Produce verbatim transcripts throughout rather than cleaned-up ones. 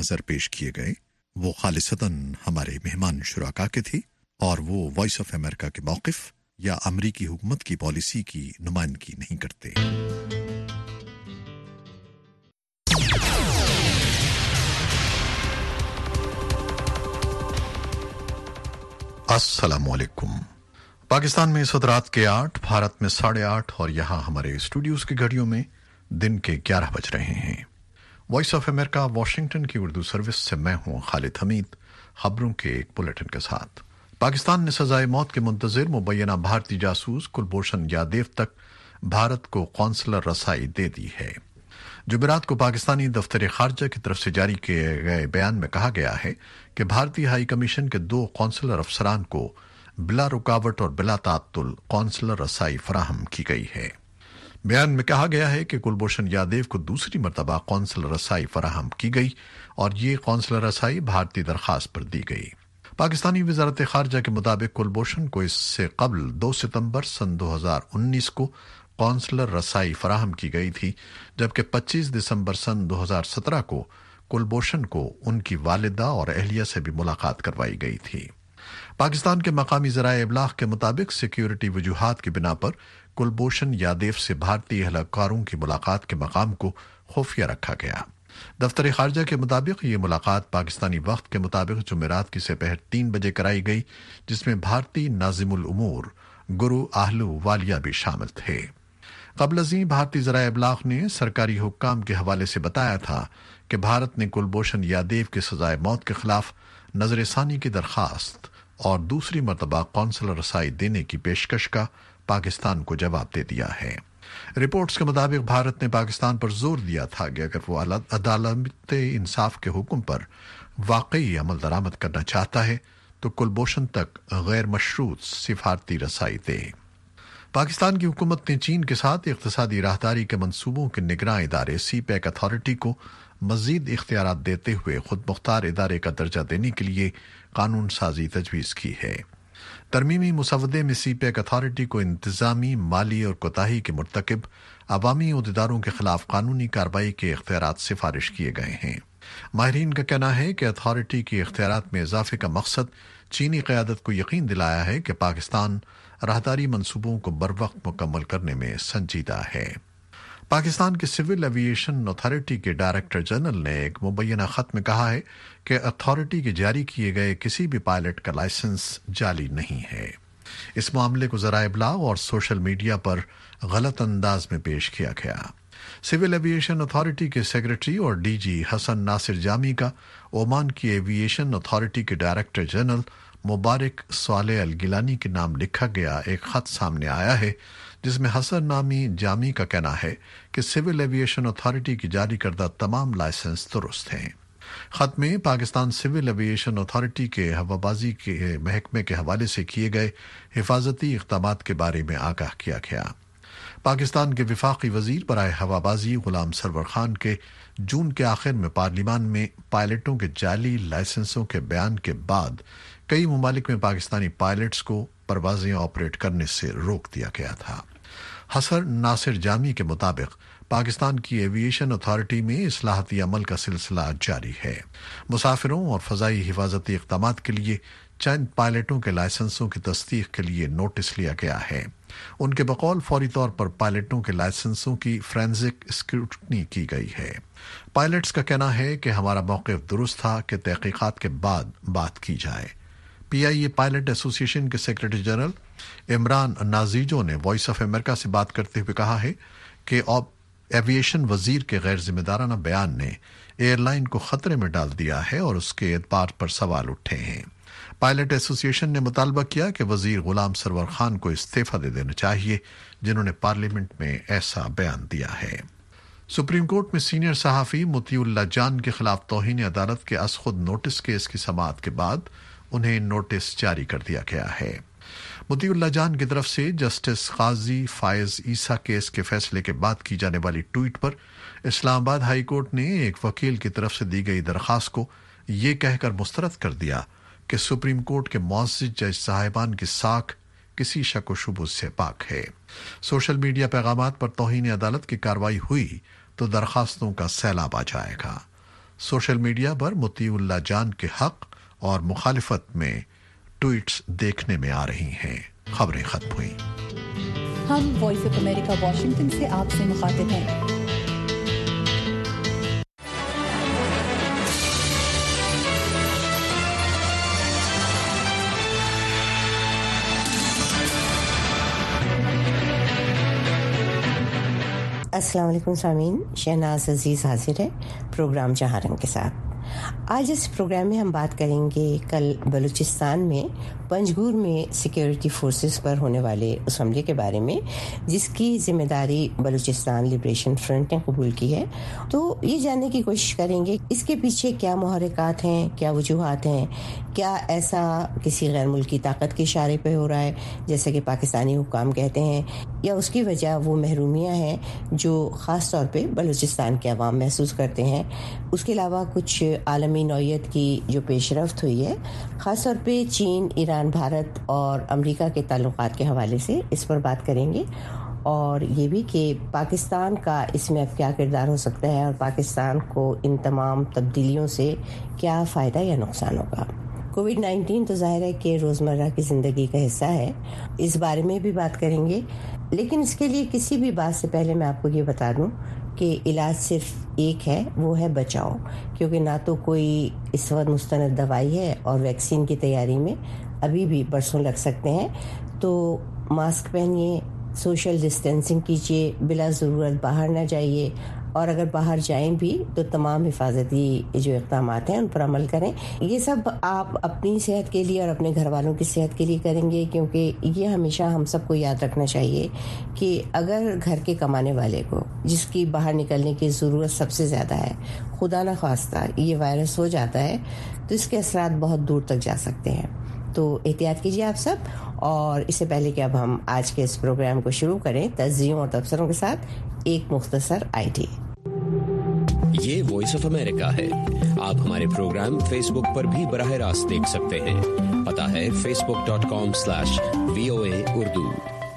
نظر پیش کیے گئے وہ خالصتاً ہمارے مہمان شرکا کے تھی اور وہ وائس آف امریکہ کے موقف یا امریکی حکومت کی پالیسی کی نمائندگی نہیں کرتے۔ السلام علیکم۔ پاکستان میں اس وقت رات کے آٹھ، بھارت میں ساڑھے آٹھ اور یہاں ہمارے اسٹوڈیوز کی گھڑیوں میں دن کے گیارہ بج رہے ہیں۔ وائس آف امریکہ واشنگٹن کی اردو سروس سے میں ہوں خالد حمید، خبروں کے ایک بلیٹن کے ساتھ۔ پاکستان نے سزائے موت کے منتظر مبینہ بھارتی جاسوس کلبھوشن یادیو تک بھارت کو قونصلر رسائی دے دی ہے۔ جمعرات کو پاکستانی دفتر خارجہ کی طرف سے جاری کیے گئے بیان میں کہا گیا ہے کہ بھارتی ہائی کمیشن کے دو قونصلر افسران کو بلا رکاوٹ اور بلا تعطل قونصلر رسائی فراہم کی گئی ہے۔ بیان میں کہا گیا ہے کہ کلبھوشن یادیو کو دوسری مرتبہ قونصلر رسائی فراہم کی گئی اور یہ قونصلر رسائی بھارتی درخواست پر دی گئی۔ پاکستانی وزارت خارجہ کے مطابق کلبھوشن کو اس سے قبل دو ستمبر سن دو ہزار انیس کو قونصلر رسائی فراہم کی گئی تھی، جبکہ پچیس دسمبر سن دو ہزار سترہ کو کلبھوشن کو ان کی والدہ اور اہلیہ سے بھی ملاقات کروائی گئی تھی۔ پاکستان کے مقامی ذرائع ابلاغ کے مطابق سیکیورٹی وجوہات کی بنا پر کلبھوشن یادیو سے بھارتی اہلکاروں کی ملاقات کے مقام کو خفیہ رکھا گیا۔ دفتر خارجہ کے مطابق یہ ملاقات پاکستانی وقت کے مطابق جمعرات کی سپہر تین بجے کرائی گئی، جس میں بھارتی ناظم الامور گرو آہلو والیا بھی شامل تھے۔ قبل ازیں بھارتی ذرائع ابلاغ نے سرکاری حکام کے حوالے سے بتایا تھا کہ بھارت نے کلبھوشن یادیو کی سزائے موت کے خلاف نظر ثانی کی درخواست اور دوسری مرتبہ قونصلر رسائی دینے کی پیشکش کا پاکستان کو جواب دے دیا ہے۔ رپورٹس کے مطابق بھارت نے پاکستان پر زور دیا تھا کہ اگر وہ عدالت انصاف کے حکم پر واقعی عمل درآمد کرنا چاہتا ہے تو کلبھوشن تک غیر مشروط سفارتی رسائی دے۔ پاکستان کی حکومت نے چین کے ساتھ اقتصادی راہداری کے منصوبوں کے نگراں ادارے سی پیک اتھارٹی کو مزید اختیارات دیتے ہوئے خود مختار ادارے کا درجہ دینے کے لیے قانون سازی تجویز کی ہے۔ ترمیمی مسودے میں سی پیک اتھارٹی کو انتظامی، مالی اور کوتاہی کے مرتکب عوامی عہدیداروں کے خلاف قانونی کارروائی کے اختیارات سفارش کیے گئے ہیں۔ ماہرین کا کہنا ہے کہ اتھارٹی کے اختیارات میں اضافے کا مقصد چینی قیادت کو یقین دلایا ہے کہ پاکستان راہداری منصوبوں کو بروقت مکمل کرنے میں سنجیدہ ہے۔ پاکستان کے سول ایوی ایشن اتھارٹی کے ڈائریکٹر جنرل نے ایک مبینہ خط میں کہا ہے کہ اتھارٹی کے جاری کیے گئے کسی بھی پائلٹ کا لائسنس جعلی نہیں ہے۔ اس معاملے کو ذرائع ابلاغ اور سوشل میڈیا پر غلط انداز میں پیش کیا گیا۔ سول ایوی ایشن اتھارٹی کے سیکرٹری اور ڈی جی حسن ناصر جامی کا عمان کی ایوی ایشن اتھارٹی کے ڈائریکٹر جنرل مبارک صالح الگیلانی کے نام لکھا گیا ایک خط سامنے آیا ہے، جس میں حسن نامی جامی کا کہنا ہے کہ سول ایویشن اتھارٹی کی جاری کردہ تمام لائسنس درست ہیں۔ خط میں پاکستان سول ایویشن اتھارٹی کے ہوابازی کے محکمے کے حوالے سے کیے گئے حفاظتی اقدامات کے بارے میں آگاہ کیا گیا۔ پاکستان کے وفاقی وزیر برائے ہوابازی غلام سرور خان کے جون کے آخر میں پارلیمان میں پائلٹوں کے جعلی لائسنسوں کے بیان کے بعد کئی ممالک میں پاکستانی پائلٹس کو پروازیں آپریٹ کرنے سے روک دیا گیا تھا۔ حسن ناصر جامی کے مطابق پاکستان کی ایویشن اتھارٹی میں اصلاحاتی عمل کا سلسلہ جاری ہے۔ مسافروں اور فضائی حفاظتی اقدامات کے لیے چند پائلٹوں کے لائسنسوں کی تصدیق کے لیے نوٹس لیا گیا ہے۔ ان کے بقول فوری طور پر پائلٹوں کے لائسنسوں کی فرینزک اسکروٹنی کی گئی ہے۔ پائلٹس کا کہنا ہے کہ ہمارا موقف درست تھا کہ تحقیقات کے بعد بات کی جائے۔ پی آئی اے پائلٹ ایسوسی ایشن کے سیکرٹری جنرل عمران نازیجو نے وائس آف امریکہ سے بات کرتے ہوئے کہا ہے کہ ایویشن وزیر کے غیر ذمہ دارانہ بیان نے ایئر لائن کو خطرے میں ڈال دیا ہے اور اس کے اعتبار پر سوال اٹھے ہیں۔ پائلٹ ایسوسی ایشن نے مطالبہ کیا کہ وزیر غلام سرور خان کو استعفیٰ دے دینا چاہیے، جنہوں نے پارلیمنٹ میں ایسا بیان دیا ہے۔ سپریم کورٹ میں سینئر صحافی مطیع اللہ جان کے خلاف توہین عدالت کے از خود نوٹس کیس کی سماعت کے بعد انہیں نوٹس جاری کر دیا گیا ہے۔ مطیع اللہ جان کی طرف سے جسٹس قاضی فائز عیسیٰ کیس کے فیصلے کے بعد کی جانے والی ٹویٹ پر اسلام آباد ہائی کورٹ نے ایک وکیل کی طرف سے دی گئی درخواست کو یہ کہہ کر مسترد کر دیا کہ سپریم کورٹ کے معزز جج صاحبان کی ساکھ کسی شک و شبہ سے پاک ہے۔ سوشل میڈیا پیغامات پر توہین عدالت کی کارروائی ہوئی تو درخواستوں کا سیلاب آ جائے گا۔ सोशल मीडिया पर मुतीउल्लाह जान के हक और मुखालिफत में ट्वीट्स देखने में आ रही हैं। खबरें खत्म हुई। हम वॉइस ऑफ अमेरिका वाशिंगटन से आपसे मुखातिब हैं। अस्सलाम वालेकुम सामीन, शहनाज अजीज़ हाजिर है प्रोग्राम जहाँ रंग के साथ। आज इस प्रोग्राम में हम बात करेंगे कल बलूचिस्तान में पंजगुर में सिक्योरिटी फोर्सेस पर होने वाले उस हमले के बारे में, जिसकी जिम्मेदारी बलूचिस्तान लिबरेशन फ्रंट ने कबूल की है। तो ये जानने की कोशिश करेंगे इसके पीछे क्या मुहर्रिकात हैं, क्या वजूहात हैं, क्या ऐसा किसी गैर मुल्की ताकत के इशारे पे हो रहा है जैसे कि पाकिस्तानी हुक्काम कहते हैं, या उसकी वजह वो महरूमियाँ हैं जो ख़ास तौर पे बलूचिस्तान के अवाम महसूस करते हैं। उसके अलावा कुछ आलमी नौइयत की जो पेशरफ्त हुई है, ख़ास तौर पे चीन, ईरान, भारत और अमेरिका के ताल्लुकात के हवाले से इस पर बात करेंगे, और ये भी कि पाकिस्तान का इसमें अब क्या किरदार हो सकता है और पाकिस्तान को इन तमाम तब्दीलियों से क्या फ़ायदा या नुकसान होगा। कोविड नाइन्टीन तो ज़ाहिर है कि रोज़मर्रा की ज़िंदगी का हिस्सा है, इस बारे में भी बात करेंगे। लेकिन इसके लिए किसी भी बात से पहले मैं आपको ये बता दूं कि इलाज सिर्फ एक है, वो है बचाओ, क्योंकि ना तो कोई इस वक्त मुस्तनद दवाई है और वैक्सीन की तैयारी में अभी भी बरसों लग सकते हैं। तो मास्क पहनिए, सोशल डिस्टेंसिंग कीजिए, बिला ज़रूरत बाहर ना जाइए, और अगर बाहर जाएं भी तो तमाम हिफाजती जो इक़दामात हैं उन पर अमल करें। ये सब आप अपनी सेहत के लिए और अपने घर वालों की सेहत के लिए करेंगे, क्योंकि ये हमेशा हम सबको याद रखना चाहिए कि अगर घर के कमाने वाले को, जिसकी बाहर निकलने की ज़रूरत सबसे ज़्यादा है, खुदा न ख्वास्ता ये वायरस हो जाता है तो इसके असरात बहुत दूर तक जा सकते हैं। तो एहतियात कीजिए आप सब। और इससे पहले कि अब हम आज के इस प्रोग्राम को शुरू करें, तज़कियों और तबसरों के साथ एक मुख्तसर आईडी। ये वॉइस ऑफ अमेरिका है। आप हमारे प्रोग्राम फेसबुक पर भी बराह रास्त देख सकते हैं। पता है Facebook dot com slash V O A Urdu.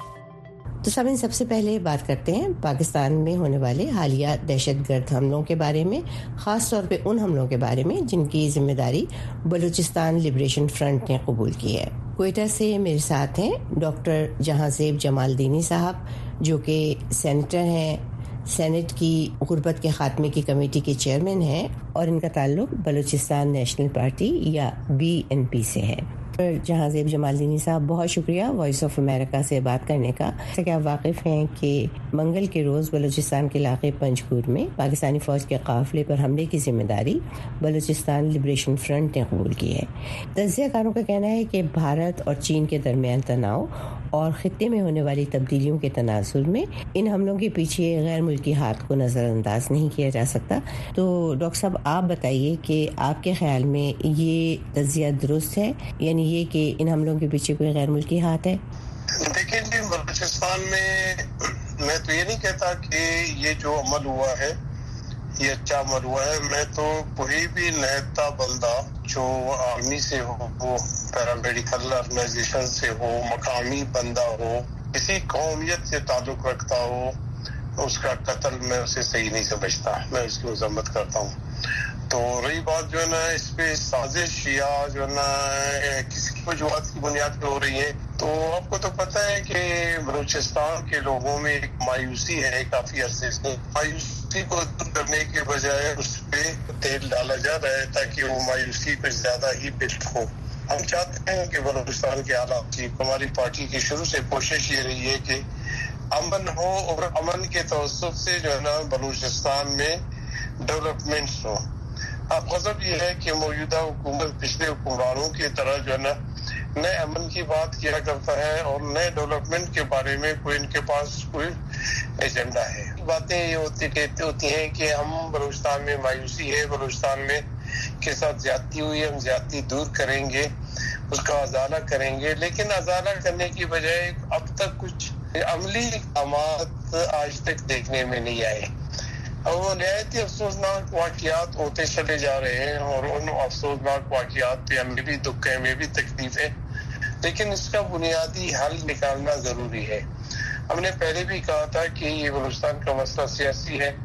तो सब सबसे पहले बात करते हैं पाकिस्तान में होने वाले हालिया दहशतगर्द हमलों के बारे में, ख़ास तौर पे उन हमलों के बारे में जिनकी जिम्मेदारी बलूचिस्तान लिबरेशन फ्रंट ने कबूल की है। क्वेटा से मेरे साथ हैं डॉक्टर जहांज़ेब जमालदीनी साहब, जो कि सेनेटर हैं, सेनेट की गुर्बत के खात्मे की कमेटी के चेयरमैन हैं, और इनका ताल्लुक बलूचिस्तान नेशनल पार्टी या बी एन पी से है। जहांज़ेब जमालदीनी साहब, बहुत शुक्रिया वॉइस ऑफ अमेरिका से बात करने का। जैसे कि आप वाकिफ़ हैं कि मंगल के रोज़ बलूचिस्तान के इलाके पंजगुर में पाकिस्तानी फ़ौज के काफ़िले पर हमले की जिम्मेदारी बलूचिस्तान लिबरेशन फ्रंट ने कबूल की है। तज्ज़ियाकारों का कहना है कि भारत और चीन के दरमियान तनाव और ख़ित्ते में होने वाली तब्दीलियों के तनाज़ुर में इन हमलों के पीछे गैर मुल्की हाथ को नज़रअंदाज नहीं किया जा सकता। तो डॉक्टर साहब, आप बताइए कि आपके ख्याल में ये तज्ज़िया दुरुस्त है, यानी ये कि इन हमलों के पीछे कोई गैर मुल्की हाथ है? देखिए जी, बलूचिस्तान में मैं तो ये नहीं कहता कि ये जो अमल हुआ है ये अच्छा अमल हुआ है। मैं तो कोई भी नेता बंदा जो आर्मी से हो, वो पैरामेडिकल ऑर्गेनाइजेशन से हो, मकामी बंदा हो, किसी कौमियत से ताल्लुक रखता हो, उसका कत्ल मैं उसे सही नहीं समझता, मैं उसकी मजम्मत करता हूँ। तो रही बात जो है ना इस पे साजिश या जो है ना किसी वजूहत की बुनियाद पे हो रही है, तो आपको तो पता है कि बलूचिस्तान के लोगों में एक मायूसी है काफी अरसे से। मायूसी को दूर करने के बजाय उस पे तेल डाला जा रहा है ताकि वो मायूसी पे ज्यादा ही बिल्ट हो। हम चाहते हैं कि बलूचिस्तान के हालात की, हमारी पार्टी की शुरू से कोशिश ये रही है कि अमन हो, और अमन के तवज्जुह से जो है ना बलूचिस्तान में डेवलपमेंट्स हो। अब गजब ये है कि मौजूदा हुकूमत पिछले हुक्मरानों की तरह जो है ना नए अमन की बात किया करता है और नए डेवलपमेंट के बारे में कोई इनके पास कोई एजेंडा है। बातें ये होती कहती होती हैं कि हम बलूचिस्तान में मायूसी है, बलूचिस्तान में के साथ ज्यादती हुई, हम ज्यादती दूर करेंगे, उसका अजाला करेंगे। लेकिन अजाला करने की बजाय अब तक कुछ अमली इक़दामात आज तक देखने में नहीं आए। और वो नहायत ही अफसोसनाक वाक़ियात होते चले जा रहे हैं, और उन अफसोसनाक वाक़ियात पे हमें भी दुख है, हमें भी तकलीफ है, लेकिन इसका बुनियादी हल निकालना ज़रूरी है। हमने पहले भी कहा था कि ये बलूचिस्तान का मसला सियासी है।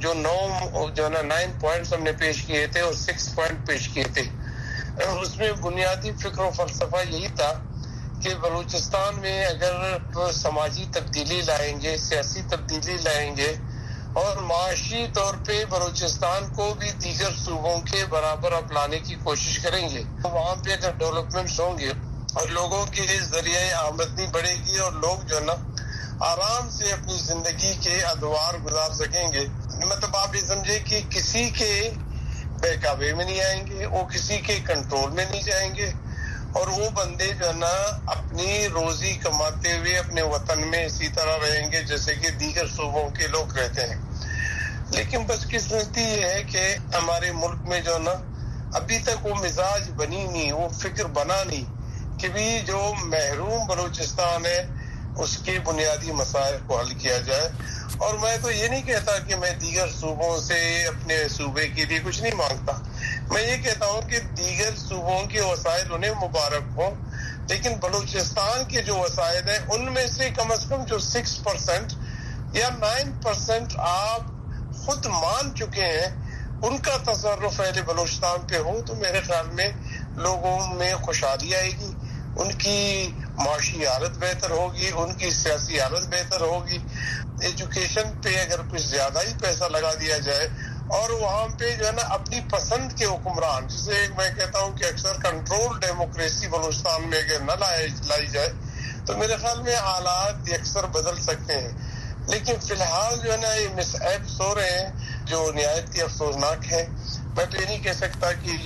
जो नौ जो ना नाइन पॉइंट्स हमने पेश किए थे और सिक्स पॉइंट पेश किए थे, उसमें बुनियादी फिक्र और फलसफा यही था कि बलूचिस्तान में अगर समाजी तब्दीली लाएंगे, सियासी तब्दीली लाएंगे और माशी तौर पे बलूचिस्तान को भी दीगर सूबों के बराबर अपनाने की कोशिश करेंगे, तो वहाँ पे अगर डेवलपमेंट्स होंगे और लोगों के जरिए आमदनी बढ़ेगी और लोग जो ना आराम से अपनी जिंदगी के अदवार गुजार सकेंगे। मतलब आप ये समझे कि किसी के बहकावे में नहीं आएंगे, वो किसी के कंट्रोल में नहीं जाएंगे और वो बंदे जो ना अपनी रोजी कमाते हुए अपने वतन में इसी तरह रहेंगे जैसे कि दीगर सूबों के लोग रहते हैं। लेकिन बदकिस्मती ये है कि हमारे मुल्क में जो ना अभी तक वो मिजाज बनी नहीं, वो फिक्र बना नहीं कि भी जो महरूम बलूचिस्तान है उसके बुनियादी मसाइल को हल किया जाए। और मैं तो ये नहीं कहता कि मैं दीगर सूबों से अपने सूबे के लिए कुछ नहीं मांगता, मैं ये कहता हूँ कि दीगर सूबों के वसाइल उन्हें मुबारक हो, लेकिन बलूचिस्तान के जो वसाइल हैं उनमें से कम अज कम जो सिक्स परसेंट या नाइन परसेंट आप खुद मान चुके हैं उनका तसर्रुफ अहले बलूचिस्तान पे हो तो मेरे ख्याल में लोगों में खुशहाली आएगी, उनकी माशी हालत बेहतर होगी, उनकी सियासी हालत बेहतर होगी। एजुकेशन पे अगर कुछ ज्यादा ही पैसा लगा दिया जाए और वहाँ पे जो है ना अपनी पसंद के हुक्मरान, जिसे मैं कहता हूँ कि अक्सर कंट्रोल डेमोक्रेसी बलूचिस्तान में अगर न लाई लाई जाए तो मेरे ख्याल में हालात अक्सर बदल सकते हैं। लेकिन फिलहाल जो है ना ये मिसहैप्स हो रहे हैं जो निहायत ही अफसोसनाक है। मैं तो ये नहीं कह सकता कि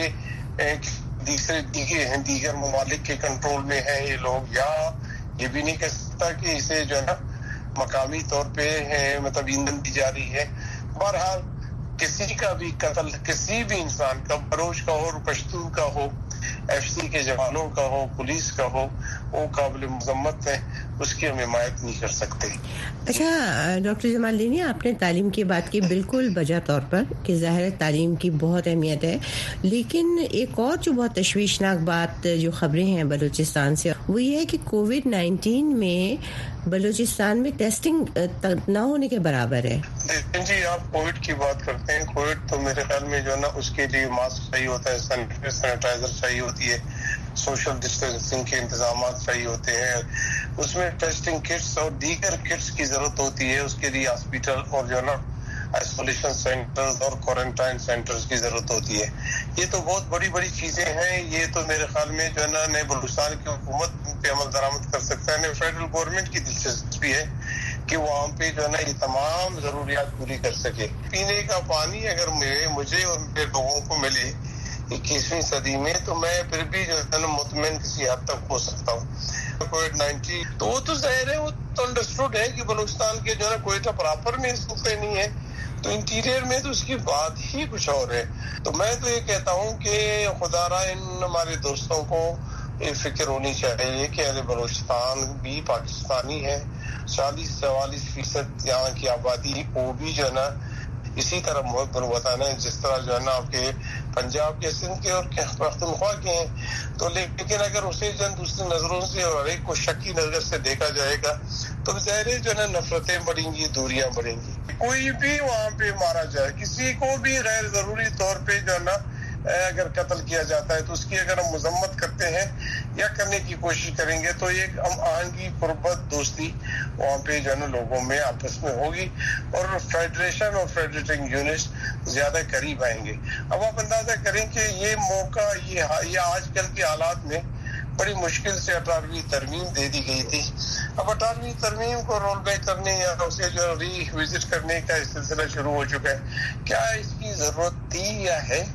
ये दूसरे दीगर दीगर ममालिक के कंट्रोल में है ये लोग, या ये भी नहीं कह सकता कि इसे जो है ना मकामी तौर पे है मतलब ईंधन दी जा रही है। बहरहाल किसी का भी कत्ल किसी भी इंसान का, बलोच का हो, पश्तून का हो, एफसी के जवानों का हो, पुलिस का हो, वो काबिल मजम्मत है, उसकी हम हिमायत नहीं कर सकते। अच्छा डॉक्टर जमालदीन, आपने तालीम की बात की बिल्कुल बजा तौर पर कि ज़ाहिर है तालीम की बहुत अहमियत है, लेकिन एक और जो बहुत तशवीशनाक बात जो खबरें हैं बलूचिस्तान से वो ये है कि कोविड नाइन्टीन में बलूचिस्तान में टेस्टिंग न होने के बराबर है। जी आप कोविड की बात करते हैं, कोविड तो मेरे ख्याल में जो है ना उसके लिए मास्क चाहिए होता है, सैनिटाइजर चाहिए होती है, सोशल डिस्टेंसिंग के इंतजाम चाहिए होते हैं, उसमें टेस्टिंग किट्स और दीगर किट्स की जरूरत होती है, उसके लिए हॉस्पिटल और जो है ना आइसोलेशन सेंटर्स और क्वारंटाइन सेंटर्स की जरूरत होती है। ये तो बहुत बड़ी बड़ी चीजें हैं, ये तो मेरे ख्याल में जो है ना नए बलूचिस्तान की हुकूमत पे अमल दरामद कर सकता है, फेडरल गवर्नमेंट की दिलचस्पी है कि वहाँ पे जो है ना ये तमाम जरूरियात पूरी कर सके। पीने का पानी अगर मुझे और मेरे लोगों को मिले इक्कीसवीं सदी में तो मैं फिर भी जो है ना मुतमईन किसी हद तक हो सकता हूँ। कोविड नाइन्टीन तो वो तो जाहिर है, वो तो अंडरस्टूड है कि बलूचिस्तान के जो है ना कोयटा प्रॉपर में इस वक्त नहीं है, तो इंटीरियर में तो उसकी बात ही कुछ और है। तो मैं तो ये कहता हूँ कि खुदारा इन हमारे दोस्तों को ये फिक्र होनी चाहिए कि अरे बलूचिस्तान भी पाकिस्तानी है, चालीस चवालीस फीसद यहाँ की आबादी वो भी जो है ना इसी तरह मुहब्बत बताना है जिस तरह जो है ना आपके पंजाब के, सिंध के और पख्तूनख्वा के हैं। तो लेकिन अगर उसे जन दूसरी नजरों से और एक को शक की नजर से देखा जाएगा तो ज़ाहिर जो है ना नफरतें बढ़ेंगी, दूरियां बढ़ेंगी। कोई भी वहाँ पे मारा जाए, किसी को भी गैर जरूरी तौर पे जो है ना अगर कत्ल किया जाता है तो उसकी अगर हम मजम्मत करते हैं या करने की कोशिश करेंगे तो एक हम आहंगी कुर्बत दोस्ती वहाँ पे जो है ना लोगों में आपस में होगी और फेडरेशन और फेडरेटिंग यूनिट ज्यादा करीब आएंगे। अब आप अंदाजा करें कि ये मौका ये ये आजकल के हालात में बड़ी मुश्किल से अठारहवीं तरमीम दे दी गई थी। अब अठारहवीं तरमीम को रोल बैक करने या उसे जो री विजिट करने का सिलसिला शुरू हो चुका है। क्या इसकी जरूरत थी या है?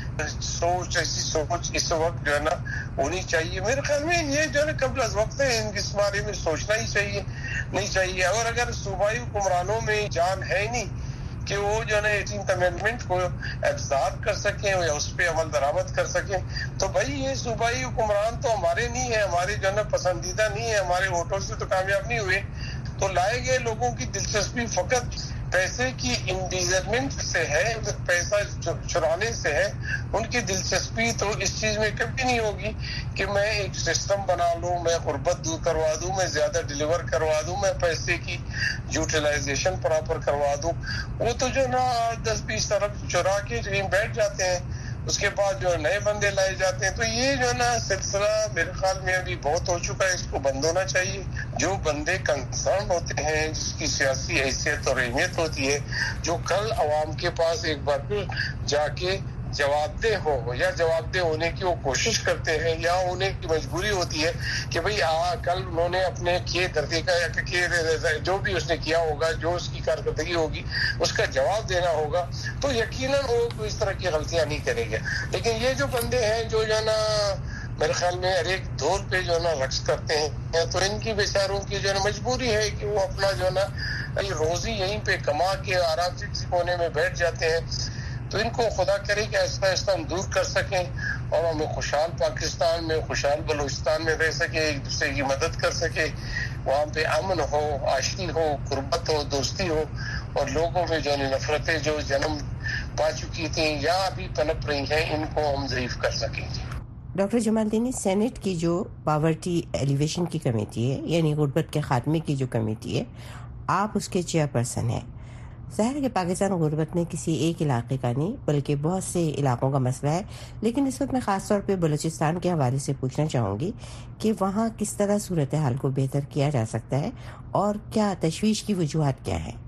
सोच ऐसी सोच इस वक्त जो है ना होनी चाहिए। मेरे ख्याल में ये जो है कबल अज़ वक्त है, इस बारे में सोचना ही चाहिए नहीं चाहिए। और अगर सूबाई हुक्मरानों में जान है नहीं कि वो जो है ना एटीन्थ अमेंडमेंट को एब्जॉर्ब कर सकें या उस पर अमल दरामद कर सकें तो भाई ये सूबाई हुक्मरान तो हमारे नहीं है, हमारे जो है ना पसंदीदा नहीं है, हमारे वोटों से तो कामयाब नहीं हुए। तो लाए गए लोगों की दिलचस्पी फकत پیسے کی انڈیزرمنٹ سے ہے، پیسہ چرانے سے ہے. ان کی دلچسپی تو اس چیز میں کبھی نہیں ہوگی کہ میں ایک سسٹم بنا لوں، میں غربت دور کروا دوں، میں زیادہ ڈیلیور کروا دوں، میں پیسے کی یوٹیلائزیشن پراپر کروا دوں. وہ تو جو نا دس بیس طرف چرا کے کہیں بیٹھ جاتے ہیں، اس کے بعد جو نئے بندے لائے جاتے ہیں. تو یہ جو نا سلسلہ میرے خیال میں ابھی بہت ہو چکا ہے، اس کو بند ہونا چاہیے. جو بندے کنسرن ہوتے ہیں، جس کی سیاسی حیثیت اور اہمیت ہوتی ہے، جو کل عوام کے پاس ایک بار پھر جا کے جواب دہ ہو یا جواب دہ ہونے کی وہ کوشش کرتے ہیں، یا انہیں کی مجبوری ہوتی ہے کہ بھئی آ کل انہوں نے اپنے کیے دھرتی کا یا جو بھی اس نے کیا ہوگا، جو اس کی کارکردگی ہوگی، اس کا جواب دینا ہوگا، تو یقیناً وہ اس طرح کی غلطیاں نہیں کرے گا. لیکن یہ جو بندے ہیں جو جو نا میرے خیال میں ہر ایک دور پہ جو ہے نا رقص کرتے ہیں، تو ان کی بیچاروں کی جو ہے نا مجبوری ہے کہ وہ اپنا جو ہے نا روزی یہیں پہ کما کے آرام سے کسی کونے میں بیٹھ جاتے ہیں. تو ان کو خدا کرے کہ آہستہ آہستہ ہم دور کر سکیں اور ہمیں خوشحال پاکستان میں، خوشحال بلوچستان میں رہ سکے، ایک دوسرے کی مدد کر سکے، وہاں پہ امن ہو، آشتی ہو، قربت ہو، دوستی ہو، اور لوگوں میں جو نفرتیں جو جنم پا چکی تھیں یا ابھی پنپ رہی ہیں، ان کو ہم ضعیف کر سکیں. ڈاکٹر جمال دینی، سینٹ کی جو پاورٹی ایلیویشن کی کمیٹی ہے، یعنی غربت کے خاتمے کی جو کمیٹی ہے، آپ اس کے چیئر پرسن ہیں. ظاہر ہے کہ پاکستان غربت میں کسی ایک علاقے کا نہیں بلکہ بہت سے علاقوں کا مسئلہ ہے، لیکن اس وقت میں خاص طور پہ بلوچستان کے حوالے سے پوچھنا چاہوں گی کہ وہاں کس طرح صورتحال کو بہتر کیا جا سکتا ہے اور کیا تشویش کی وجوہات کیا ہیں؟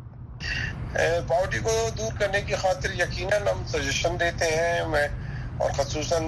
پاورٹی کو دور کرنے کی خاطر یقیناً ہم سجیشن دیتے ہیں، میں اور خصوصاً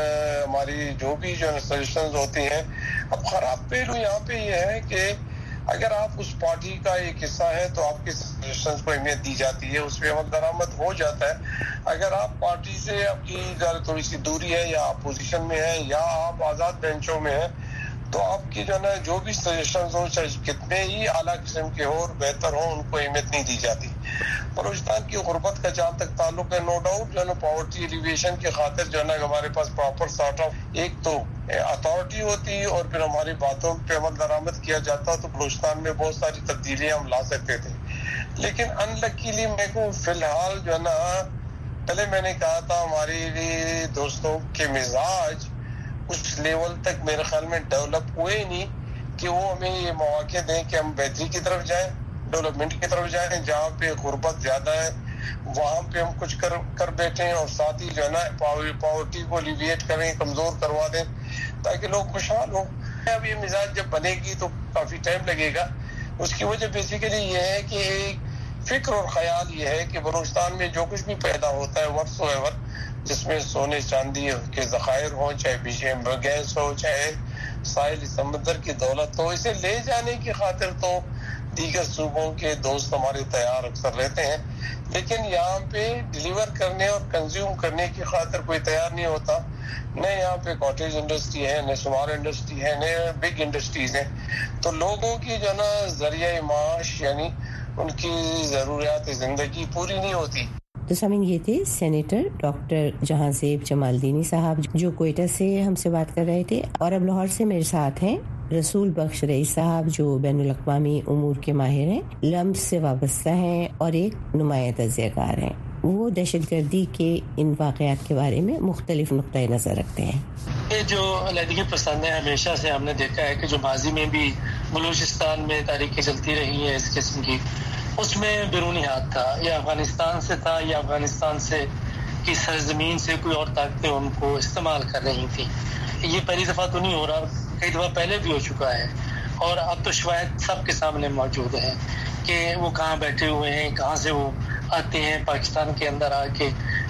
ہماری جو بھی جو سجیشنز ہوتی ہیں. اب خراب پہلو یہاں پہ یہ ہے کہ اگر آپ اس پارٹی کا ایک حصہ ہے تو آپ کے سجیشنز کو اہمیت دی جاتی ہے، اس پہ عمل درآمد ہو جاتا ہے. اگر آپ پارٹی سے آپ کی تھوڑی سی دوری ہے، یا اپوزیشن میں ہے، یا آپ آزاد بینچوں میں ہیں، تو آپ کی جو ہے نا جو بھی سجیشنز ہوں، چاہے کتنے ہی اعلیٰ قسم کے ہو اور بہتر ہوں، ان کو اہمیت نہیں دی جاتی. بلوچستان کی غربت کا جہاں تک تعلق ہے، نو ڈاؤٹ جو ہے نا پاورٹی ایلیویشن کی خاطر جو ہے نا ہمارے پاس پراپر سارٹ آف ایک تو اتھارٹی ہوتی اور پھر ہماری باتوں پہ عمل درآمد کیا جاتا، تو بلوچستان میں بہت ساری تبدیلیاں ہم لا سکتے تھے. لیکن ان لکیلی میرے کو فی الحال جو ہے نا، پہلے میں نے کہا تھا ہماری دوستوں کے مزاج اس لیول تک میرے خیال میں ڈیولپ ہوئے نہیں کہ وہ ہمیں یہ مواقع دیں کہ ہم بہتری کی طرف جائیں، ڈیولپمنٹ کی طرف جائیں. جہاں پہ غربت زیادہ ہے وہاں پہ ہم کچھ کر کر بیٹھیں، اور ساتھ ہی جو ہے نا پاورٹی کو ایلیویٹ کریں، کمزور کروا دیں، تاکہ لوگ خوشحال ہوں. اب یہ مزاج جب بنے گی تو کافی ٹائم لگے گا. اس کی وجہ بیسیکلی یہ ہے کہ ایک فکر اور خیال یہ ہے کہ بلوچستان میں جو کچھ بھی پیدا ہوتا ہے وٹس ایور، جس میں سونے چاندی کے ذخائر ہوں، چاہے بیچے گیس ہو، چاہے ساحل سمندر کی دولت ہو، اسے لے جانے کی خاطر تو دیگر صوبوں کے دوست ہمارے تیار اکثر رہتے ہیں، لیکن یہاں پہ ڈیلیور کرنے اور کنزیوم کرنے کی خاطر کوئی تیار نہیں ہوتا. نہ یہاں پہ کاٹیج انڈسٹری ہے، نہ شمار انڈسٹری ہے، نہ بگ انڈسٹریز ہیں. تو لوگوں کی جو نا ذریعہ معاش یعنی ان کی ضروریات زندگی پوری نہیں ہوتی. تو سامعین، یہ تھے سینیٹر ڈاکٹر جہاں زیب جمال دینی صاحب جو کوئٹہ سے ہم سے بات کر رہے تھے، اور اب لاہور سے میرے ساتھ ہیں رسول بخش رئیس صاحب جو بین الاقوامی امور کے ماہر ہیں، لمس سے وابستہ ہیں اور ایک نمایاں تجزیہ کار ہیں. وہ دہشت گردی کے ان واقعات کے بارے میں مختلف نقطۂ نظر رکھتے ہیں. یہ جو علیحدگی پسند ہے، ہمیشہ سے ہم نے دیکھا ہے کہ جو ماضی میں بھی بلوچستان میں تاریخیں چلتی رہی ہیں اس قسم کی، اس میں بیرونی ہاتھ تھا، یا افغانستان سے تھا یا افغانستان سے کی سرزمین سے کوئی اور طاقتیں ان کو استعمال کر رہی تھیں. یہ پہلی دفعہ تو نہیں ہو رہا، کئی دفعہ پہلے بھی ہو چکا ہے، اور اب تو شواہد سب کے سامنے موجود ہیں کہ وہ کہاں بیٹھے ہوئے ہیں، کہاں سے وہ آتے ہیں پاکستان کے اندر آ کے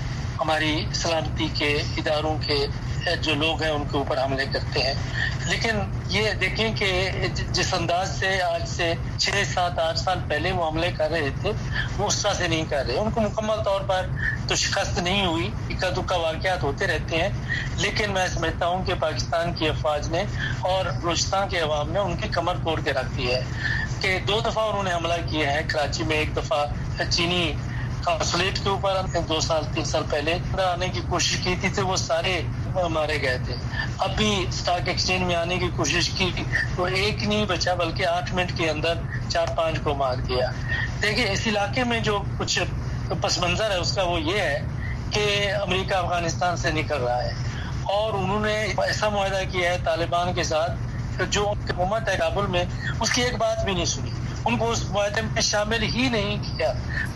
ہماری سلامتی کے اداروں کے جو لوگ ہیں ان کے اوپر حملے کرتے ہیں. لیکن یہ دیکھیں کہ جس انداز سے آج سے چھ سات آٹھ سال پہلے وہ حملے کر رہے تھے، وہ اس طرح سے نہیں کر رہے. ان کو مکمل طور پر تو شکست نہیں ہوئی، اکا دکا واقعات ہوتے رہتے ہیں، لیکن میں سمجھتا ہوں کہ پاکستان کی افواج نے اور بلوچستان کے عوام نے ان کی کمر توڑ کے رکھ دی ہے. کہ دو دفعہ انہوں نے حملہ کیا ہے کراچی میں، ایک دفعہ چینی کانسولیٹ کے اوپر دو سال تین سال پہلے آنے کی کوشش کی تھی، تو وہ سارے مارے گئے تھے. اب بھی اسٹاک ایکسچینج میں آنے کی کوشش کی تو ایک نہیں بچا، بلکہ آٹھ منٹ کے اندر چار پانچ کو مار دیا. دیکھیں اس علاقے میں جو کچھ پس منظر ہے اس کا وہ یہ ہے کہ امریکہ افغانستان سے نکل رہا ہے اور انہوں نے ایسا معاہدہ کیا ہے طالبان کے ساتھ جو حکومت ہے کابل میں اس کی ایک بات بھی نہیں سنی, ان کو اس معاہدے میں شامل ہی نہیں کیا.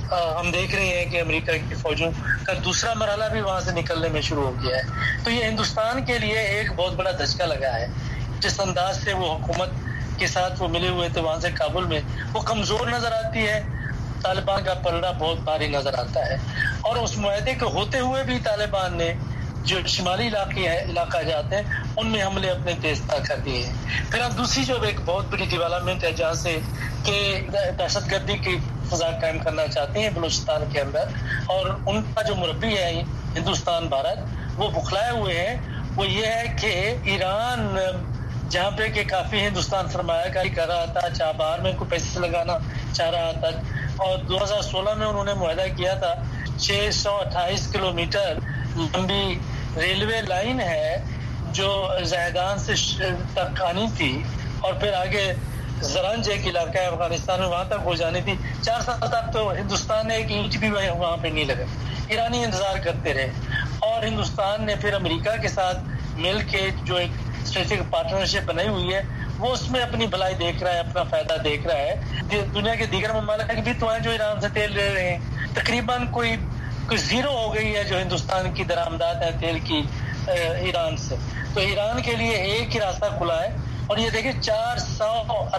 ہم دیکھ رہے ہیں کہ امریکہ کی فوجوں کا دوسرا مرحلہ بھی وہاں سے نکلنے میں شروع ہو گیا ہے. تو یہ ہندوستان کے لیے ایک بہت بڑا دھچکا لگا ہے. جس انداز سے وہ حکومت کے ساتھ وہ ملے ہوئے تھے وہاں سے کابل میں, وہ کمزور نظر آتی ہے, طالبان کا پلڑا بہت بھاری نظر آتا ہے. اور اس معاہدے کے ہوتے ہوئے بھی طالبان نے جو شمالی علاقے ہیں علاقہ جاتے ہیں ان میں حملے اپنے تیز کر دیے ہیں. پھر اب دوسری جو ایک بہت بڑی ڈیولپمنٹ ہے جہاں سے کہ دہشت گردی کی فضا قائم کرنا چاہتے ہیں بلوچستان کے اندر, اور ان کا جو مربی ہے ہندوستان بھارت وہ بخلائے ہوئے ہیں. وہ یہ ہے کہ ایران جہاں پہ کہ کافی ہندوستان سرمایہ کاری کر رہا تھا, چابہار میں کوئی پیسے لگانا چاہ رہا تھا, اور دو ہزار سولہ میں انہوں نے معاہدہ کیا تھا چھ سو اٹھائیس کلو میٹر لمبی ریلوے لائن ہے جو زاہدان سے تک آنی تھی اور پھر آگے زرنج ایک علاقہ ہے افغانستان میں وہاں تک ہو جانی تھی. چار سال تک تو ہندوستان نے ایک اینچ بھی وہاں پہ نہیں لگا, ایرانی انتظار کرتے رہے. اور ہندوستان نے پھر امریکہ کے ساتھ مل کے جو ایک اسٹریٹجک پارٹنرشپ بنائی ہوئی ہے وہ اس میں اپنی بھلائی دیکھ رہا ہے, اپنا فائدہ دیکھ رہا ہے. دنیا کے دیگر ممالک بھی تو ہیں جو ایران سے تیل لے رہے ہیں. تقریباً کوئی کوئی زیرو ہو گئی ہے جو ہندوستان کی درآمدات ہے تیل کی ایران سے. تو ایران کے لیے ایک ہی راستہ کھلا ہے, اور یہ دیکھیں چار سو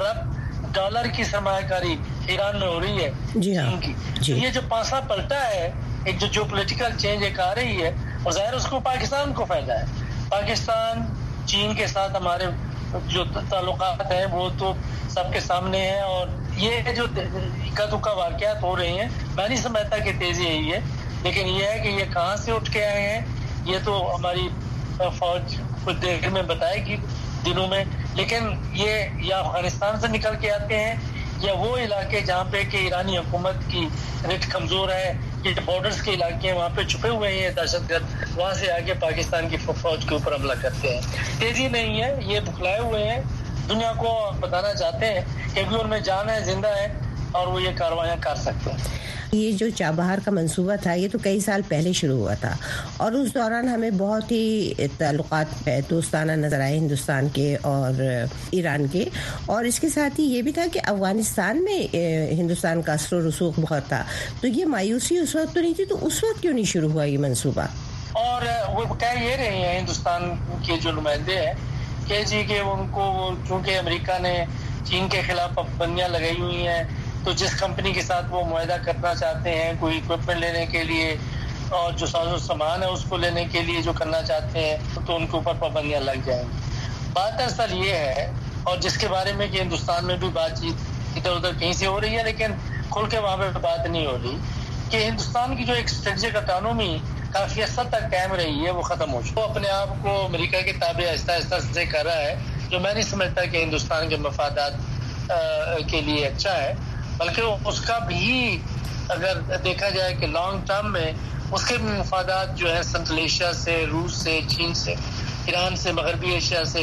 ارب ڈالر کی سرمایہ کاری ایران میں ہو رہی ہے جی ہاں کی. جی. یہ جو پانسا پلٹا ہے, ایک جو جو پولیٹیکل چینج ایک آ رہی ہے, اور ظاہر اس کو پاکستان کو فائدہ ہے. پاکستان چین کے ساتھ ہمارے جو تعلقات ہیں وہ تو سب کے سامنے ہیں, اور یہ جو اکا دکا واقعات ہو رہے ہیں میں نہیں سمجھتا کہ تیزی یہی ہے, لیکن یہ ہے کہ یہ کہاں سے اٹھ کے آئے ہیں یہ تو ہماری فوج کچھ دیر میں بتائے گی دنوں میں. لیکن یہ یا افغانستان سے نکل کے آتے ہیں یا وہ علاقے جہاں پہ کہ ایرانی حکومت کی رٹ کمزور ہے, یہ بارڈرز کے علاقے ہیں وہاں پہ چھپے ہوئے ہیں دہشت گرد, وہاں سے آگے پاکستان کی فوج کے اوپر حملہ کرتے ہیں. تیزی نہیں ہے, یہ بکھلائے ہوئے ہیں, دنیا کو بتانا چاہتے ہیں کہ بھی ان میں جان ہے, زندہ ہے, اور وہ یہ کاروائیاں کر سکتے ہیں. یہ جو چابہار کا منصوبہ تھا یہ تو کئی سال پہلے شروع ہوا تھا, اور اس دوران ہمیں بہت ہی تعلقات دوستانہ نظر آئے ہندوستان کے اور ایران کے. اور اس کے ساتھ ہی یہ بھی تھا کہ افغانستان میں ہندوستان کا اثر و رسوخ بہت تھا, تو یہ مایوسی اس وقت تو نہیں تھی, تو اس وقت کیوں نہیں شروع ہوا یہ منصوبہ؟ اور وہ کہہ یہ رہے ہیں ہندوستان کے جو نمائندے ہیں کہ جی کہ ان کو چونکہ امریکہ نے چین کے خلاف پابندیاں لگائی ہوئی ہیں, تو جس کمپنی کے ساتھ وہ معاہدہ کرنا چاہتے ہیں کوئی اکوپمنٹ لینے کے لیے اور جو ساز و سامان ہے اس کو لینے کے لیے جو کرنا چاہتے ہیں تو ان کے اوپر پابندیاں لگ جائیں گی. بات اصل یہ ہے, اور جس کے بارے میں کہ ہندوستان میں بھی بات چیت ادھر ادھر کہیں سے ہو رہی ہے لیکن کھل کے وہاں پہ بات نہیں ہو رہی, کہ ہندوستان کی جو ایک اسٹریٹجک اکانومی کافی حد تک قائم رہی ہے وہ ختم ہو چکی. وہ اپنے آپ کو امریکہ کے تابع آہستہ آہستہ سے کر رہا ہے, جو میں نہیں سمجھتا کہ ہندوستان کے مفادات کے لیے اچھا ہے, بلکہ اس کا بھی اگر دیکھا جائے کہ لانگ ٹرم میں اس کے بھی مفادات جو ہے سنٹرل ایشیا سے, روس سے, چین سے, ایران سے, مغربی ایشیا سے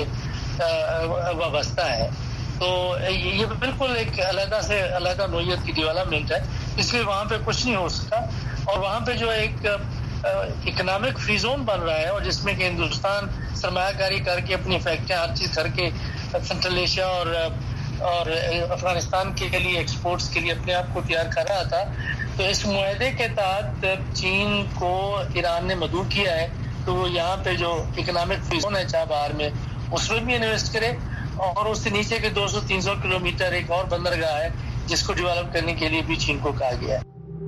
وابستہ ہے. تو یہ بالکل ایک علیحدہ سے علیحدہ نوعیت کی ڈیولپمنٹ ہے, اس لیے وہاں پہ کچھ نہیں ہو سکا. اور وہاں پہ جو ایک اکنامک فری زون بن رہا ہے, اور جس میں کہ ہندوستان سرمایہ کاری کر کے اپنی فیکٹریاں ہر چیز کر کے سنٹرل ایشیا اور اور افغانستان کے لیے ایکسپورٹس کے لیے اپنے آپ کو تیار کر رہا تھا. تو اس معاہدے کے تحت چین کو ایران نے مدعو کیا ہے تو وہ یہاں پہ جو اکنامک فری زون ہے چابہار میں اس میں بھی انویسٹ کرے, اور اس سے نیچے کے دو سو تین سو کلو میٹر ایک اور بندرگاہ ہے جس کو ڈیولپ کرنے کے لیے بھی چین کو کہا گیا ہے.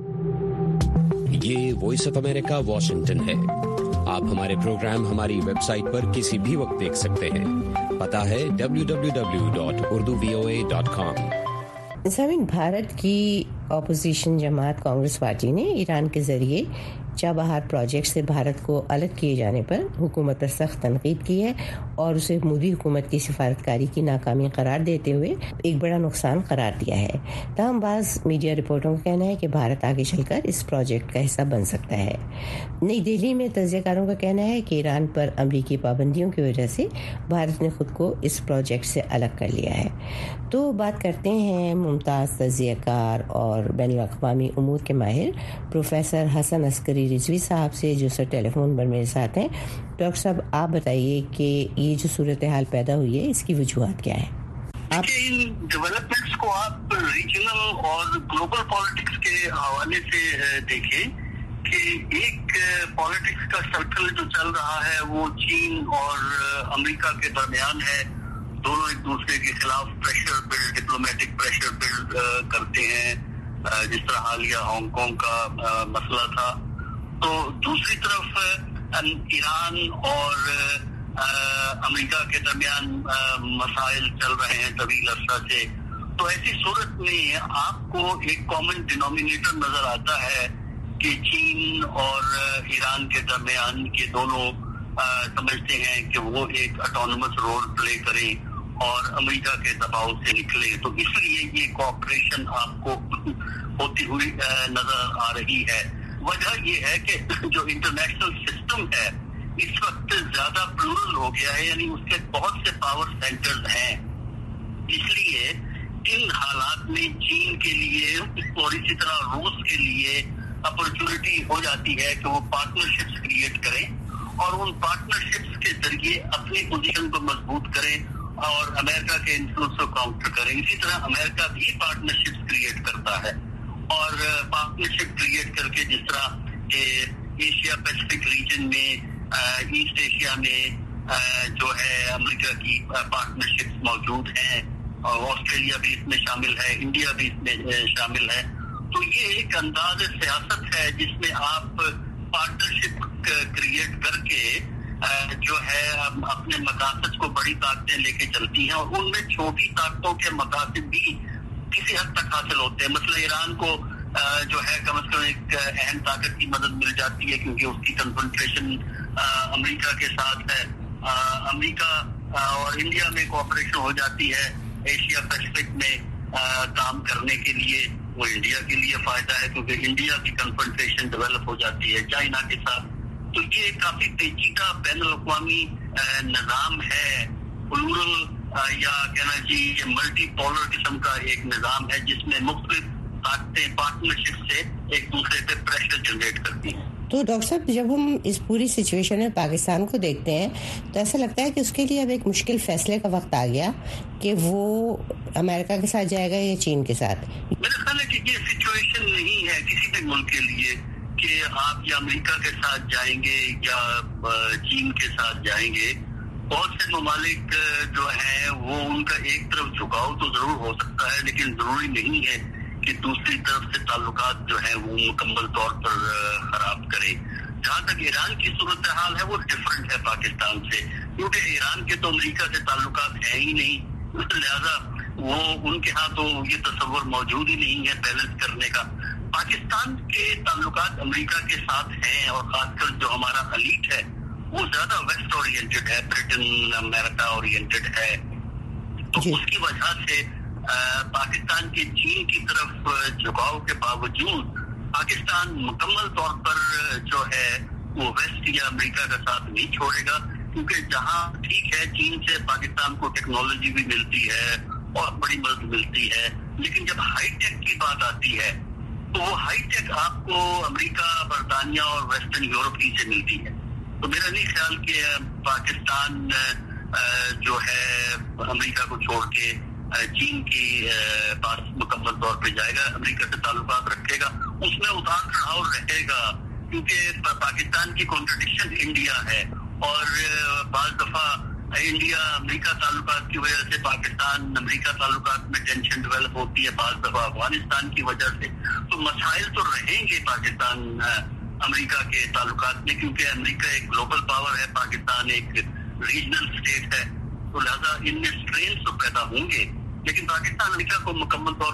یہ وائس آف امریکہ واشنگٹن ہے. آپ ہمارے پروگرام ہماری ویب سائٹ پر کسی بھی وقت دیکھ سکتے ہیں. پتہ ہے W W W dot Urdu V O A dot com. سامعین، بھارت کی اپوزیشن جماعت کانگریس پارٹی نے ایران کے ذریعے چابہار پروجیکٹ سے بھارت کو الگ کیے جانے پر حکومت پر سخت تنقید کی ہے اور اسے مودی حکومت کی سفارتکاری کی ناکامی قرار دیتے ہوئے ایک بڑا نقصان قرار دیا ہے. تاہم بعض میڈیا رپورٹوں کا کہنا ہے کہ بھارت آگے چل کر اس پروجیکٹ کا حصہ بن سکتا ہے. نئی دہلی میں تجزیہ کاروں کا کہنا ہے کہ ایران پر امریکی پابندیوں کی وجہ سے بھارت نے خود کو اس پروجیکٹ سے الگ کر لیا ہے. تو بات کرتے ہیں ممتاز تجزیہ کار اور بین الاقوامی امور کے ماہر پروفیسر حسن عسکری رضوی صاحب سے جو سر ٹیلی فون پر میرے ساتھ ہیں. ڈاکٹر صاحب آپ بتائیے کہ یہ جو صورتحال پیدا ہوئی ہے اس کی وجوہات کیا ہے؟ ان ڈیولپمنٹس کو آپ ریجنل اور گلوبل پالیٹکس کے حوالے سے دیکھیں کہ ایک پالیٹکس کا سرکل جو چل رہا ہے وہ چین اور امریکہ کے درمیان ہے. دونوں ایک دوسرے کے خلاف pressure build diplomatic pressure build کرتے ہیں، جس طرح حالیہ ہانگ کانگ کا مسئلہ تھا. تو دوسری طرف ایران اور امریکہ کے درمیان مسائل چل رہے ہیں طویل عرصہ سے. تو ایسی صورت میں آپ کو ایک کامن ڈینومینیٹر نظر آتا ہے کہ چین اور ایران کے درمیان کے دونوں سمجھتے ہیں کہ وہ ایک اٹانومس رول پلے کریں اور امریکہ کے دباؤ سے نکلے. تو اس لیے یہ کوآپریشن آپ کو ہوتی ہوئی نظر آ رہی ہے. وجہ یہ ہے کہ جو انٹرنیشنل سسٹم ہے اس وقت زیادہ پلورل ہو گیا ہے، یعنی اس کے بہت سے پاور سینٹرز ہیں. اس لیے ان حالات میں چین کے لیے اور اسی طرح روس کے لیے اپرچونٹی ہو جاتی ہے کہ وہ پارٹنرشپس کریٹ کریں اور ان پارٹنرشپس کے ذریعے اپنی پوزیشن کو مضبوط کریں اور امریکہ کے انفلوئنس کو کاؤنٹر کریں. اسی طرح امریکہ بھی پارٹنرشپس کریٹ کرتا ہے اور پارٹنرشپ کریٹ کر کے جس طرح کہ ایشیا پیسفک ریجن میں ایسٹ ایشیا میں جو ہے امریکہ کی پارٹنرشپس موجود ہیں اور آسٹریلیا بھی اس میں شامل ہے، انڈیا بھی اس میں شامل ہے. تو یہ ایک انداز سیاست ہے جس میں آپ پارٹنرشپ کریٹ کر کے جو ہے اپنے مقاصد کو بڑی طاقتیں لے کے چلتی ہیں اور ان میں چھوٹی طاقتوں کے مقاصد بھی کسی حد تک حاصل ہوتے ہیں. مثلا ایران کو جو ہے کم از کم ایک اہم طاقت کی مدد مل جاتی ہے کیونکہ اس کی کنسنٹریشن امریکہ کے ساتھ ہے. امریکہ اور انڈیا میں کوآپریشن ہو جاتی ہے ایشیا پیسفک میں کام کرنے کے لیے. وہ انڈیا کے لیے فائدہ ہے کیونکہ انڈیا کی کنسنٹریشن ڈیولپ ہو جاتی ہے چائنا کے ساتھ. تو یہ کافی پیچیدہ بین الاقوامی نظام ہے، پلورل یا کہنا چاہیے یہ ملٹی پولر قسم کا ایک نظام ہے جس میں مختلف طاقتیں پارٹنرشپ سے ایک دوسرے پہ پریشر جنریٹ کرتی ہیں. تو ڈاکٹر صاحب جب ہم اس پوری سچویشن میں پاکستان کو دیکھتے ہیں تو ایسا لگتا ہے کہ اس کے لیے اب ایک مشکل فیصلے کا وقت آ گیا کہ وہ امریکہ کے ساتھ جائے گا یا چین کے ساتھ. میرا خیال ہے کہ یہ سچویشن نہیں ہے کسی بھی ملک کے لیے کہ آپ یا امریکہ کے ساتھ جائیں گے یا چین کے ساتھ جائیں گے. بہت سے ممالک جو ہیں وہ ان کا ایک طرف جھکاؤ تو ضرور ہو سکتا ہے لیکن ضروری نہیں ہے کہ دوسری طرف سے تعلقات جو ہیں وہ مکمل طور پر خراب کرے. جہاں تک ایران کی صورتحال ہے وہ ڈفرینٹ ہے پاکستان سے کیونکہ ایران کے تو امریکہ سے تعلقات ہیں ہی نہیں، لہذا وہ ان کے ہاں تو یہ تصور موجود ہی نہیں ہے بیلنس کرنے کا. پاکستان کے تعلقات امریکہ کے ساتھ ہیں اور خاص کر جو ہمارا ایلیٹ ہے وہ زیادہ ویسٹ اورینٹڈ ہے، برٹن امریکہ اورینٹڈ ہے. تو اس کی وجہ سے پاکستان کے چین کی طرف جھکاؤ کے باوجود پاکستان مکمل طور پر جو ہے وہ ویسٹ یا امریکہ کا ساتھ نہیں چھوڑے گا کیونکہ جہاں ٹھیک ہے چین سے پاکستان کو ٹیکنالوجی بھی ملتی ہے اور بڑی مدد ملتی ہے لیکن جب ہائی ٹیک کی بات آتی ہے تو وہ ہائی ٹیک آپ کو امریکہ، برطانیہ اور ویسٹرن یورپ ہی سے ملتی ہے. تو میرا نہیں خیال کہ پاکستان جو ہے امریکہ کو چھوڑ کے چین کی پاس مکمل طور پہ جائے گا، امریکہ سے تعلقات رکھے گا. اس میں اتار چڑھاؤ رہے گا کیونکہ پاکستان کی کانٹرڈکشن انڈیا ہے اور بعض دفعہ انڈیا امریکہ تعلقات کی وجہ سے پاکستان امریکہ تعلقات میں ٹینشن ڈیولپ ہوتی ہے، بعض دفعہ افغانستان کی وجہ سے. تو مسائل تو رہیں گے پاکستان امریکہ کے تعلقات میں کیونکہ امریکہ ایک گلوبل پاور ہے، پاکستان ایک ریجنل اسٹیٹ ہے. تو لہذا ان میں اسٹرینس تو پیدا ہوں گے لیکن پاکستان امریکہ کو مکمل طور پر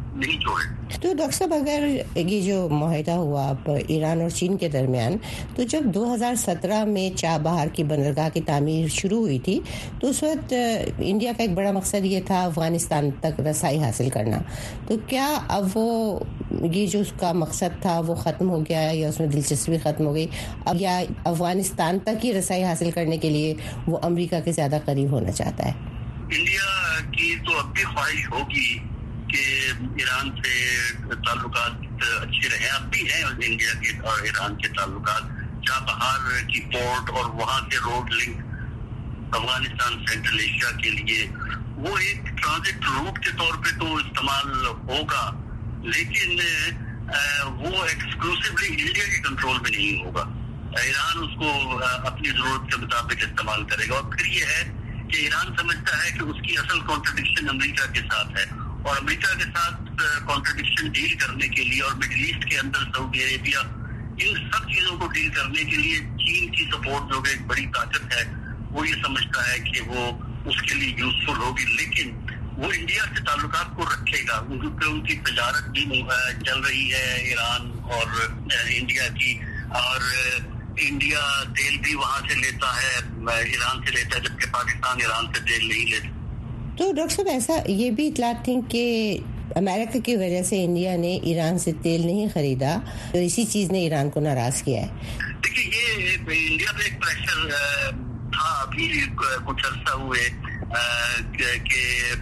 نہیں چھوڑے. تو ڈاکٹر صاحب اگر یہ جو معاہدہ ہوا ایران اور چین کے درمیان، تو جب دو ہزار سترہ میں چابہار کی بندرگاہ کی تعمیر شروع ہوئی تھی تو اس وقت انڈیا کا ایک بڑا مقصد یہ تھا افغانستان تک رسائی حاصل کرنا. تو کیا اب وہ یہ جو اس کا مقصد تھا وہ ختم ہو گیا یا اس میں دلچسپی ختم ہو گئی، اب یا افغانستان تک ہی رسائی حاصل کرنے کے لیے وہ امریکہ کے زیادہ قریب ہونا چاہتا ہے؟ انڈیا کی تو اب بھی خواہش ہوگی کہ ایران سے تعلقات اچھے رہیں، اب بھی ہیں انڈیا کے اور ایران کے تعلقات. چابہار کی پورٹ اور وہاں سے road link Afghanistan Central Asia کے لیے وہ ایک ٹرانزٹ روٹ کے طور پہ تو استعمال ہوگا، لیکن وہ ایکسکلوسیولی انڈیا کے کنٹرول میں نہیں ہوگا. ایران اس کو اپنی ضرورت کے مطابق استعمال کرے گا. اور پھر یہ ہے کہ ایران سمجھتا ہے کہ اس کی اصل کانٹرڈکشن امریکہ کے ساتھ ہے، اور امریکہ کے ساتھ کانٹرڈکشن ڈیل کرنے کے لیے اور مڈل ایسٹ کے اندر سعودی عربیہ ان سب چیزوں کو ڈیل کرنے کے لیے چین کی سپورٹ جو کہ ایک بڑی طاقت ہے وہ یہ سمجھتا ہے کہ وہ اس کے لیے یوزفل ہوگی. لیکن وہ انڈیا سے تعلقات کو رکھے گا کیونکہ ان کی تجارت بھی چل رہی ہے ایران اور انڈیا کی، اور انڈیا تیل بھی وہاں سے لیتا ہے، ایران سے لیتا ہے، جبکہ پاکستان ایران سے تیل نہیں لیتا. تو ڈاکٹر صاحب ایسا یہ بھی اطلاعات تھیں کہ امریکہ کی وجہ سے انڈیا نے ایران سے تیل نہیں خریدا، تو اسی چیز نے ایران کو ناراض کیا ہے. دیکھیے یہ انڈیا پہ ایک پریشر تھا ابھی کچھ عرصہ ہوئے کہ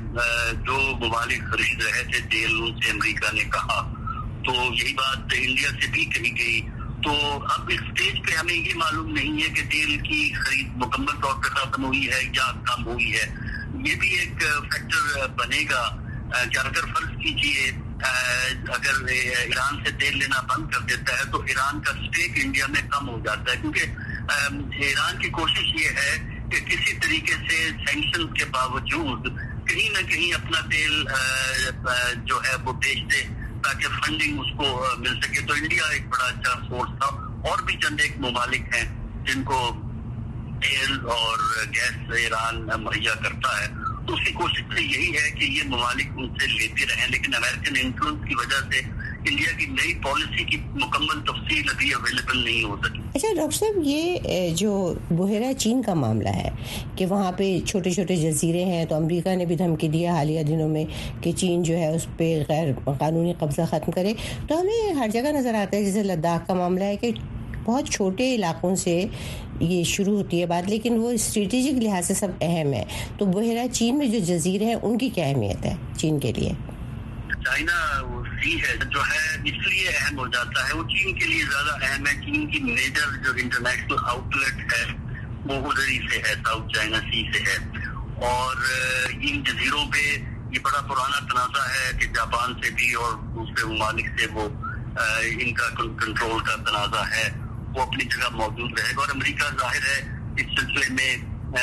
جو ممالک خرید رہے تھے تیل ان سے امریکہ نے کہا، تو یہی بات انڈیا سے بھی کہی گئی. تو اب اس اسٹیج پہ ہمیں یہ معلوم نہیں ہے کہ تیل کی خرید مکمل طور پہ ختم ہوئی ہے یا کم ہوئی ہے. یہ بھی ایک فیکٹر بنے گا کہ اگر فرض کیجیے اگر ایران سے تیل لینا بند کر دیتا ہے تو ایران کا اسٹیک انڈیا میں کم ہو جاتا ہے، کیونکہ ایران کی کوشش یہ ہے کہ کسی طریقے سے سینکشن کے باوجود کہیں نہ کہیں اپنا تیل جو ہے وہ بیچ دے تاکہ فنڈنگ اس کو مل سکے. تو انڈیا ایک بڑا اچھا سورس تھا، اور بھی چند ایک ممالک ہیں جن کو تیل اور گیس ایران مہیا کرتا ہے. تو اس کی کوشش تو یہی ہے کہ یہ ممالک ان سے لیتے رہیں، لیکن امریکن انفلوئنس کی وجہ سے انڈیا کی نئی پالیسی کی مکمل تفصیل ابھی اویلیبل نہیں ہو سکی. اچھا ڈاکٹر صاحب، یہ جو بحیرہ چین کا معاملہ ہے کہ وہاں پہ چھوٹے چھوٹے جزیرے ہیں، تو امریکہ نے بھی دھمکی دیا حالیہ دنوں میں کہ چین جو ہے اس پہ غیر قانونی قبضہ ختم کرے. تو ہمیں ہر جگہ نظر آتا ہے، جیسے لداخ کا معاملہ ہے کہ بہت چھوٹے علاقوں سے یہ شروع ہوتی ہے بات، لیکن وہ اسٹریٹجک لحاظ سے سب اہم ہے. تو بحیرہ چین میں جو جزیرے ہیں ان کی کیا اہمیت ہے چین کے لیے؟ چائنا سی ہے جو ہے اس لیے اہم ہو جاتا ہے، وہ چین کے لیے زیادہ اہم ہے. چین کی میجر جو انٹرنیشنل آؤٹ لیٹ ہے وہ ادھر ہی سے ہے، ساؤتھ چائنا سی سے ہے. اور ان جزیروں پہ یہ بڑا پرانا تنازع ہے کہ جاپان سے بھی اور دوسرے ممالک سے وہ ان کا کنٹرول کا تنازع ہے، وہ اپنی جگہ موجود رہے گا. اور امریکہ ظاہر ہے اس سلسلے میں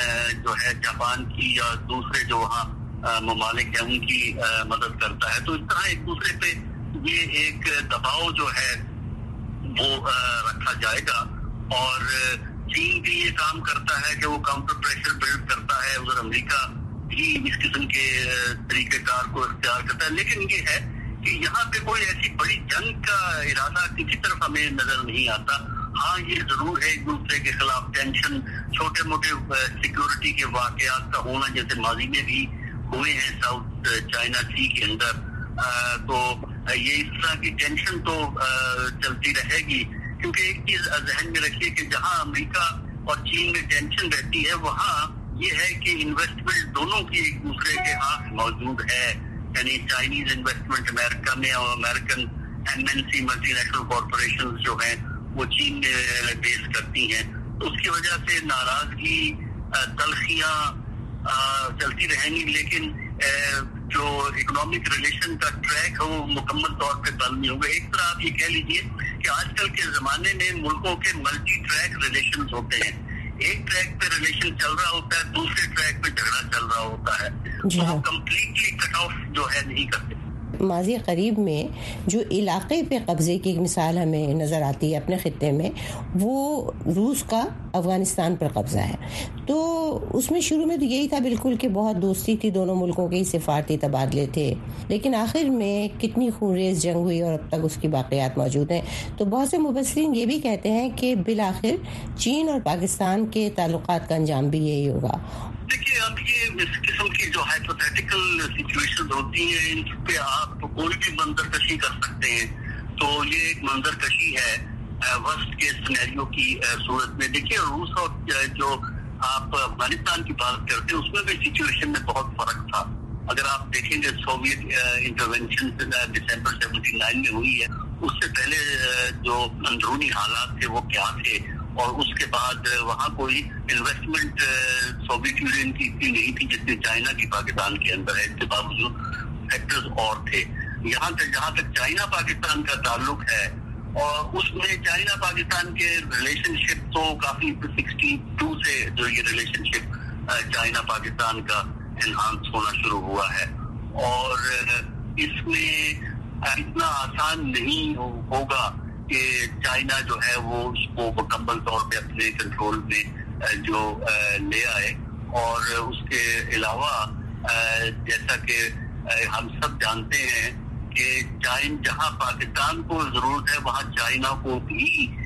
جو ہے جاپان کی یا دوسرے جو وہاں ممالک ہیں ان کی مدد کرتا ہے. تو اس طرح ایک دوسرے پہ یہ ایک دباؤ جو ہے وہ رکھا جائے گا. اور چین بھی یہ کام کرتا ہے کہ وہ کاؤنٹر پریشر بلڈ کرتا ہے، ادھر امریکہ بھی اس قسم کے طریقہ کار کو اختیار کرتا ہے. لیکن یہ ہے کہ یہاں پہ کوئی ایسی بڑی جنگ کا ارادہ کسی طرف ہمیں نظر نہیں آتا. ہاں یہ ضرور ہے ایک دوسرے کے خلاف ٹینشن، چھوٹے موٹے سیکیورٹی کے واقعات کا ہونا جیسے ماضی میں بھی ہوئے ہیں ساؤتھ چائنا سی کے اندر. تو یہ اس طرح کی ٹینشن تو چلتی رہے گی، کیونکہ ایک چیز ذہن میں رکھیے کہ جہاں امریکہ اور چین میں ٹینشن رہتی ہے وہاں یہ ہے کہ انویسٹمنٹ دونوں کی ایک دوسرے کے ہاتھ موجود ہے. یعنی چائنیز انویسٹمنٹ امریکہ میں اور American M N C multinational corporation جو ہیں وہ چین میں بیس کرتی ہیں. تو اس کی وجہ سے ناراضگی، تلخیاں چلتی رہیں گی، لیکن جو اکنامک ریلیشن کا ٹریک ہے وہ مکمل طور پہ بند نہیں ہوگا. ایک طرح آپ یہ کہہ لیجیے کہ آج کل کے زمانے میں ملکوں کے ملٹی ٹریک ریلیشن ہوتے ہیں. ایک ٹریک پہ ریلیشن چل رہا ہوتا ہے، دوسرے ٹریک پہ جھگڑا چل رہا ہوتا ہے. جی تو وہ کمپلیٹلی کٹ آف جو ہے نہیں کرتے. ماضی قریب میں جو علاقے پہ قبضے کی ایک مثال ہمیں نظر آتی ہے اپنے خطے میں، وہ روس کا افغانستان پر قبضہ ہے. تو اس میں شروع میں تو یہی تھا بالکل کہ بہت دوستی تھی، دونوں ملکوں کے سفارتی تبادلے تھے، لیکن آخر میں کتنی خونریز جنگ ہوئی اور اب تک اس کی باقیات موجود ہیں. تو بہت سے مبصرین یہ بھی کہتے ہیں کہ بالآخر چین اور پاکستان کے تعلقات کا انجام بھی یہی ہوگا. دیکھیے، اب یہ اس قسم کی جو ہائپوتھیٹیکل سچویشن ہوتی ہیں ان پہ آپ کوئی بھی منظر کشی کر سکتے ہیں. تو یہ ایک منظر کشی ہے ورسٹ کیس سینیریو کی صورت میں. دیکھیے، روس اور جو آپ افغانستان کی بات کرتے ہیں اس میں بھی سچویشن میں بہت فرق تھا. اگر آپ دیکھیں گے Soviet intervention December seventy nine میں ہوئی ہے، اس سے پہلے جو اندرونی حالات تھے وہ کیا تھے، اور اس کے بعد وہاں کوئی انویسٹمنٹ سوویت یونین کی اتنی نہیں تھی جتنی چائنا کی پاکستان کے اندر ہے. اس کے باوجود فیکٹرز اور تھے. یہاں تک جہاں تک چائنا پاکستان کا تعلق ہے، اور اس میں چائنا پاکستان کے ریلیشن شپ تو کافی سکسٹی ٹو سے جو یہ ریلیشن شپ چائنا پاکستان کا انہانس ہونا شروع ہوا ہے، اور اس میں اتنا آسان نہیں ہوگا کہ چائنا جو ہے وہ اس کو مکمل طور پہ اپنے کنٹرول میں جو لے آئے. اور اس کے علاوہ جیسا کہ ہم سب جانتے ہیں کہ چائنا جہاں پاکستان کو ضرورت ہے وہاں چائنا کو بھی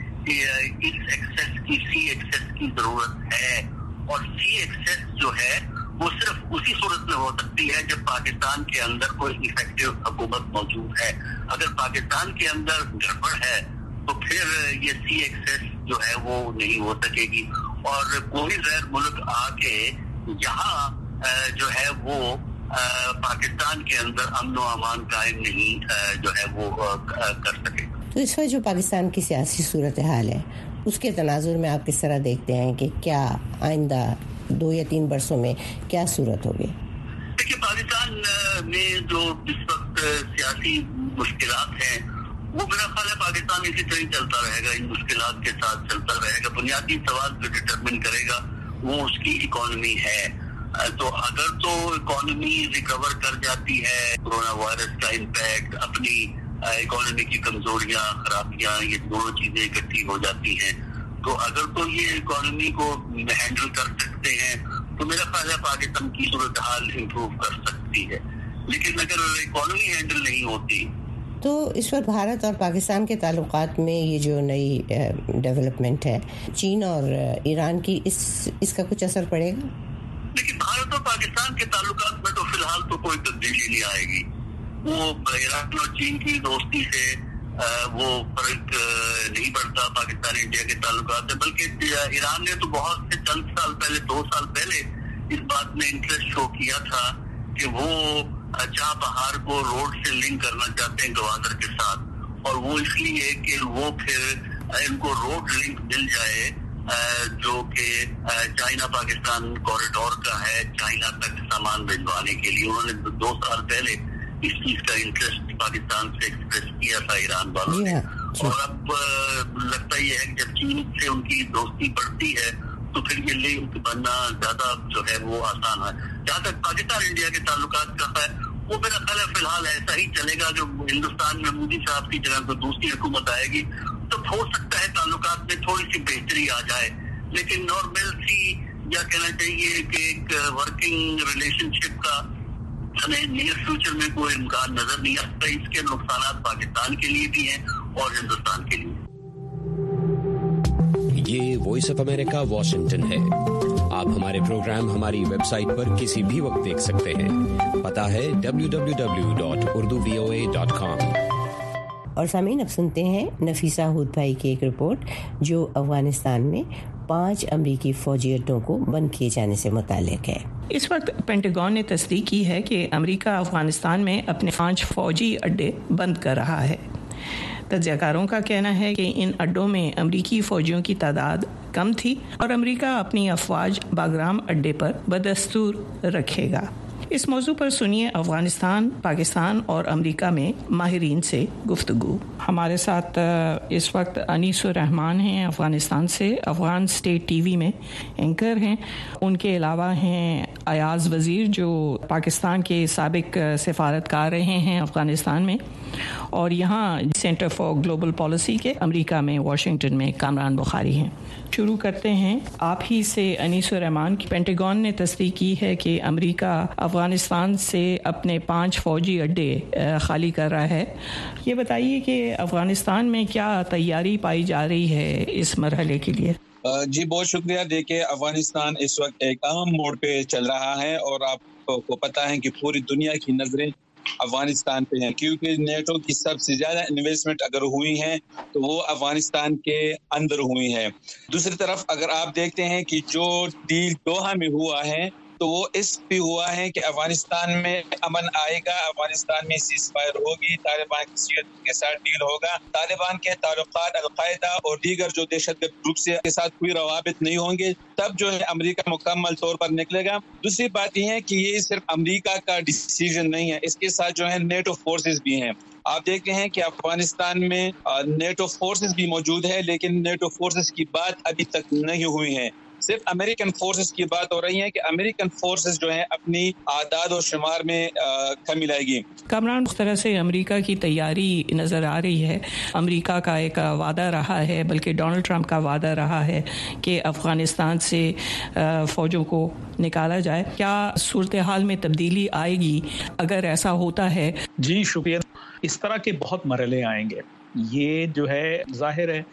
اس ایکسیس کی سی ایکسیس کی ضرورت ہے. اور سی ایکسیس جو ہے وہ صرف اسی صورت میں ہو سکتی ہے جب پاکستان کے اندر کوئی ایفیکٹو حکومت موجود ہے. اگر پاکستان کے اندر گڑبڑ ہے تو پھر یہ سی ایکسیس جو ہے وہ نہیں ہو سکے گی، اور کوئی غیر ملک آ کے یہاں جو ہے وہ پاکستان کے اندر امن و امان قائم نہیں جو ہے وہ کر سکے. تو اس وقت جو پاکستان کی سیاسی صورتحال ہے اس کے تناظر میں آپ کس طرح دیکھتے ہیں کہ کیا آئندہ دو یا تین برسوں میں کیا صورت ہوگی؟ دیکھیے، پاکستان میں جو اس وقت سیاسی مشکلات ہیں وہ میرا خیال ہے پاکستان اسی طرح چلتا رہے گا، ان مشکلات کے ساتھ چلتا رہے گا. بنیادی سوال جو ڈٹرمن کرے گا وہ اس کی اکانومی ہے. تو اگر تو اکانومی ریکور کر جاتی ہے، کورونا وائرس کا امپیکٹ، اپنی اکانومی کی کمزوریاں، خرابیاں، یہ دونوں چیزیں اکٹھی ہو جاتی ہیں، تو اگر تو یہ اکانومی کو ہینڈل کر سکتے ہیں تو میرا خیال ہے پاکستان کی صورتحال امپروو کر سکتی ہے. لیکن اگر اکانومی ہینڈل نہیں ہوتی تو اس وقت بھارت اور پاکستان کے تعلقات میں یہ جو نئی ڈیولپمنٹ ہے چین اور ایران کی، اس اس کا کچھ اثر پڑے گا؟ لیکن بھارت اور پاکستان کے تعلقات میں تو فی الحال تو کوئی تبدیلی نہیں آئے گی. وہ ایران اور چین کی دوستی سے وہ فرق نہیں پڑتا پاکستان انڈیا کے تعلقات میں، بلکہ ایران نے تو بہت سے چند سال پہلے دو سال پہلے اس بات میں انٹرسٹ شو کیا تھا کہ وہ چاہ بہار کو روڈ سے لنک کرنا چاہتے ہیں گوادر کے ساتھ، اور وہ اس لیے کہ وہ پھر ان کو روڈ لنک مل جائے جو کہ چائنا پاکستان کوریڈور کا ہے چائنا تک سامان بھجوانے کے لیے. انہوں نے دو سال پہلے اس چیز کا انٹرسٹ پاکستان سے ایکسپریس کیا تھا ایران والوں نے، اور اب لگتا یہ ہے کہ جب چین سے ان کی دوستی بڑھتی ہے تو پھر یہ لنک بننا زیادہ جو ہے وہ آسان ہے. جہاں تک پاکستان انڈیا کے تعلقات کا ہے وہ میرا خیال ہے فی الحال ایسا ہی چلے گا. جو ہندوستان میں مودی صاحب کی جگہ کوئی دوسری حکومت آئے گی تو ہو سکتا ہے تعلقات میں تھوڑی سی بہتری آ جائے، لیکن نارمل سی یا کہنا چاہیے کہ ایک ورکنگ ریلیشن شپ کا ہمیں نیئر فیوچر میں کوئی امکان نظر نہیں آتا. اس کے نقصانات پاکستان کے لیے بھی ہیں اور ہندوستان کے لیے. یہ وائس آف امریکہ واشنگٹن ہے. آپ ہمارے پروگرام ہماری ویب سائٹ پر کسی بھی وقت دیکھ سکتے ہیں. پتہ ہے W W W dot Urdu V O A dot com. اور سامعین، اب سنتے ہیں نفیسہ ہود بھائی کی ایک رپورٹ جو افغانستان میں پانچ امریکی فوجی اڈوں کو بند کیے جانے سے متعلق ہے. اس وقت پینٹاگون نے تصدیق کی ہے کہ امریکہ افغانستان میں اپنے پانچ فوجی اڈے بند کر رہا ہے. تجزیہ کاروں کا کہنا ہے کہ ان اڈوں میں امریکی فوجیوں کی تعداد کم تھی اور امریکہ اپنی افواج باگرام اڈے پر بدستور رکھے گا. اس موضوع پر سنیے افغانستان، پاکستان اور امریکہ میں ماہرین سے گفتگو. ہمارے ساتھ اس وقت انیس الرحمان ہیں افغانستان سے، افغان اسٹیٹ ٹی وی میں اینکر ہیں. ان کے علاوہ ہیں ایاز وزیر جو پاکستان کے سابق سفارتکار رہے ہیں افغانستان میں اور یہاں سینٹر فار گلوبل پالیسی کے امریکہ میں واشنگٹن میں کامران بخاری ہیں. شروع کرتے ہیں آپ ہی سے انیس الرحمان کی. پینٹاگون نے تصدیق کی ہے کہ امریکہ افغانستان سے اپنے پانچ فوجی اڈے خالی کر رہا ہے. یہ بتائیے کہ افغانستان میں کیا تیاری پائی جا رہی ہے اس مرحلے کے لیے؟ جی بہت شکریہ. دیکھیں افغانستان اس وقت ایک اہم موڑ پہ چل رہا ہے اور آپ کو پتہ ہے کہ پوری دنیا کی نظریں افغانستان پہ ہیں کیونکہ نیٹو کی سب سے زیادہ انویسٹمنٹ اگر ہوئی ہے تو وہ افغانستان کے اندر ہوئی ہے. دوسری طرف اگر آپ دیکھتے ہیں کہ جو ڈیل دوحہ میں ہوا ہے تو وہ اس پہ ہوا ہے کہ افغانستان میں امن آئے گا, افغانستان میں سیز فائر ہوگی, طالبان کے ساتھ ڈیل ہوگا, طالبان کے تعلقات القاعدہ اور دیگر جو دہشت گرد گروپ سے کے ساتھ کوئی روابط نہیں ہوں گے, تب جو ہے امریکہ مکمل طور پر نکلے گا. دوسری بات یہ ہے کہ یہ صرف امریکہ کا ڈیسیژن نہیں ہے, اس کے ساتھ جو ہے نیٹو فورسز بھی ہیں. آپ دیکھتے ہیں کہ افغانستان میں نیٹو فورسز بھی موجود ہے لیکن نیٹو فورسز کی بات ابھی تک نہیں ہوئی ہے, صرف امریکن فورسز کی بات ہو رہی ہے کہ امریکن فورسز جو ہیں اپنی اعداد و شمار میں کمی لائے گی. کامران, اس طرح سے امریکہ کی تیاری نظر آ رہی ہے. امریکہ کا ایک وعدہ رہا ہے, بلکہ ڈونلڈ ٹرمپ کا وعدہ رہا ہے کہ افغانستان سے فوجوں کو نکالا جائے. کیا صورتحال میں تبدیلی آئے گی اگر ایسا ہوتا ہے؟ جی شکریہ. اس طرح کے بہت مرحلے آئیں گے. یہ جو ہے ظاہر ہے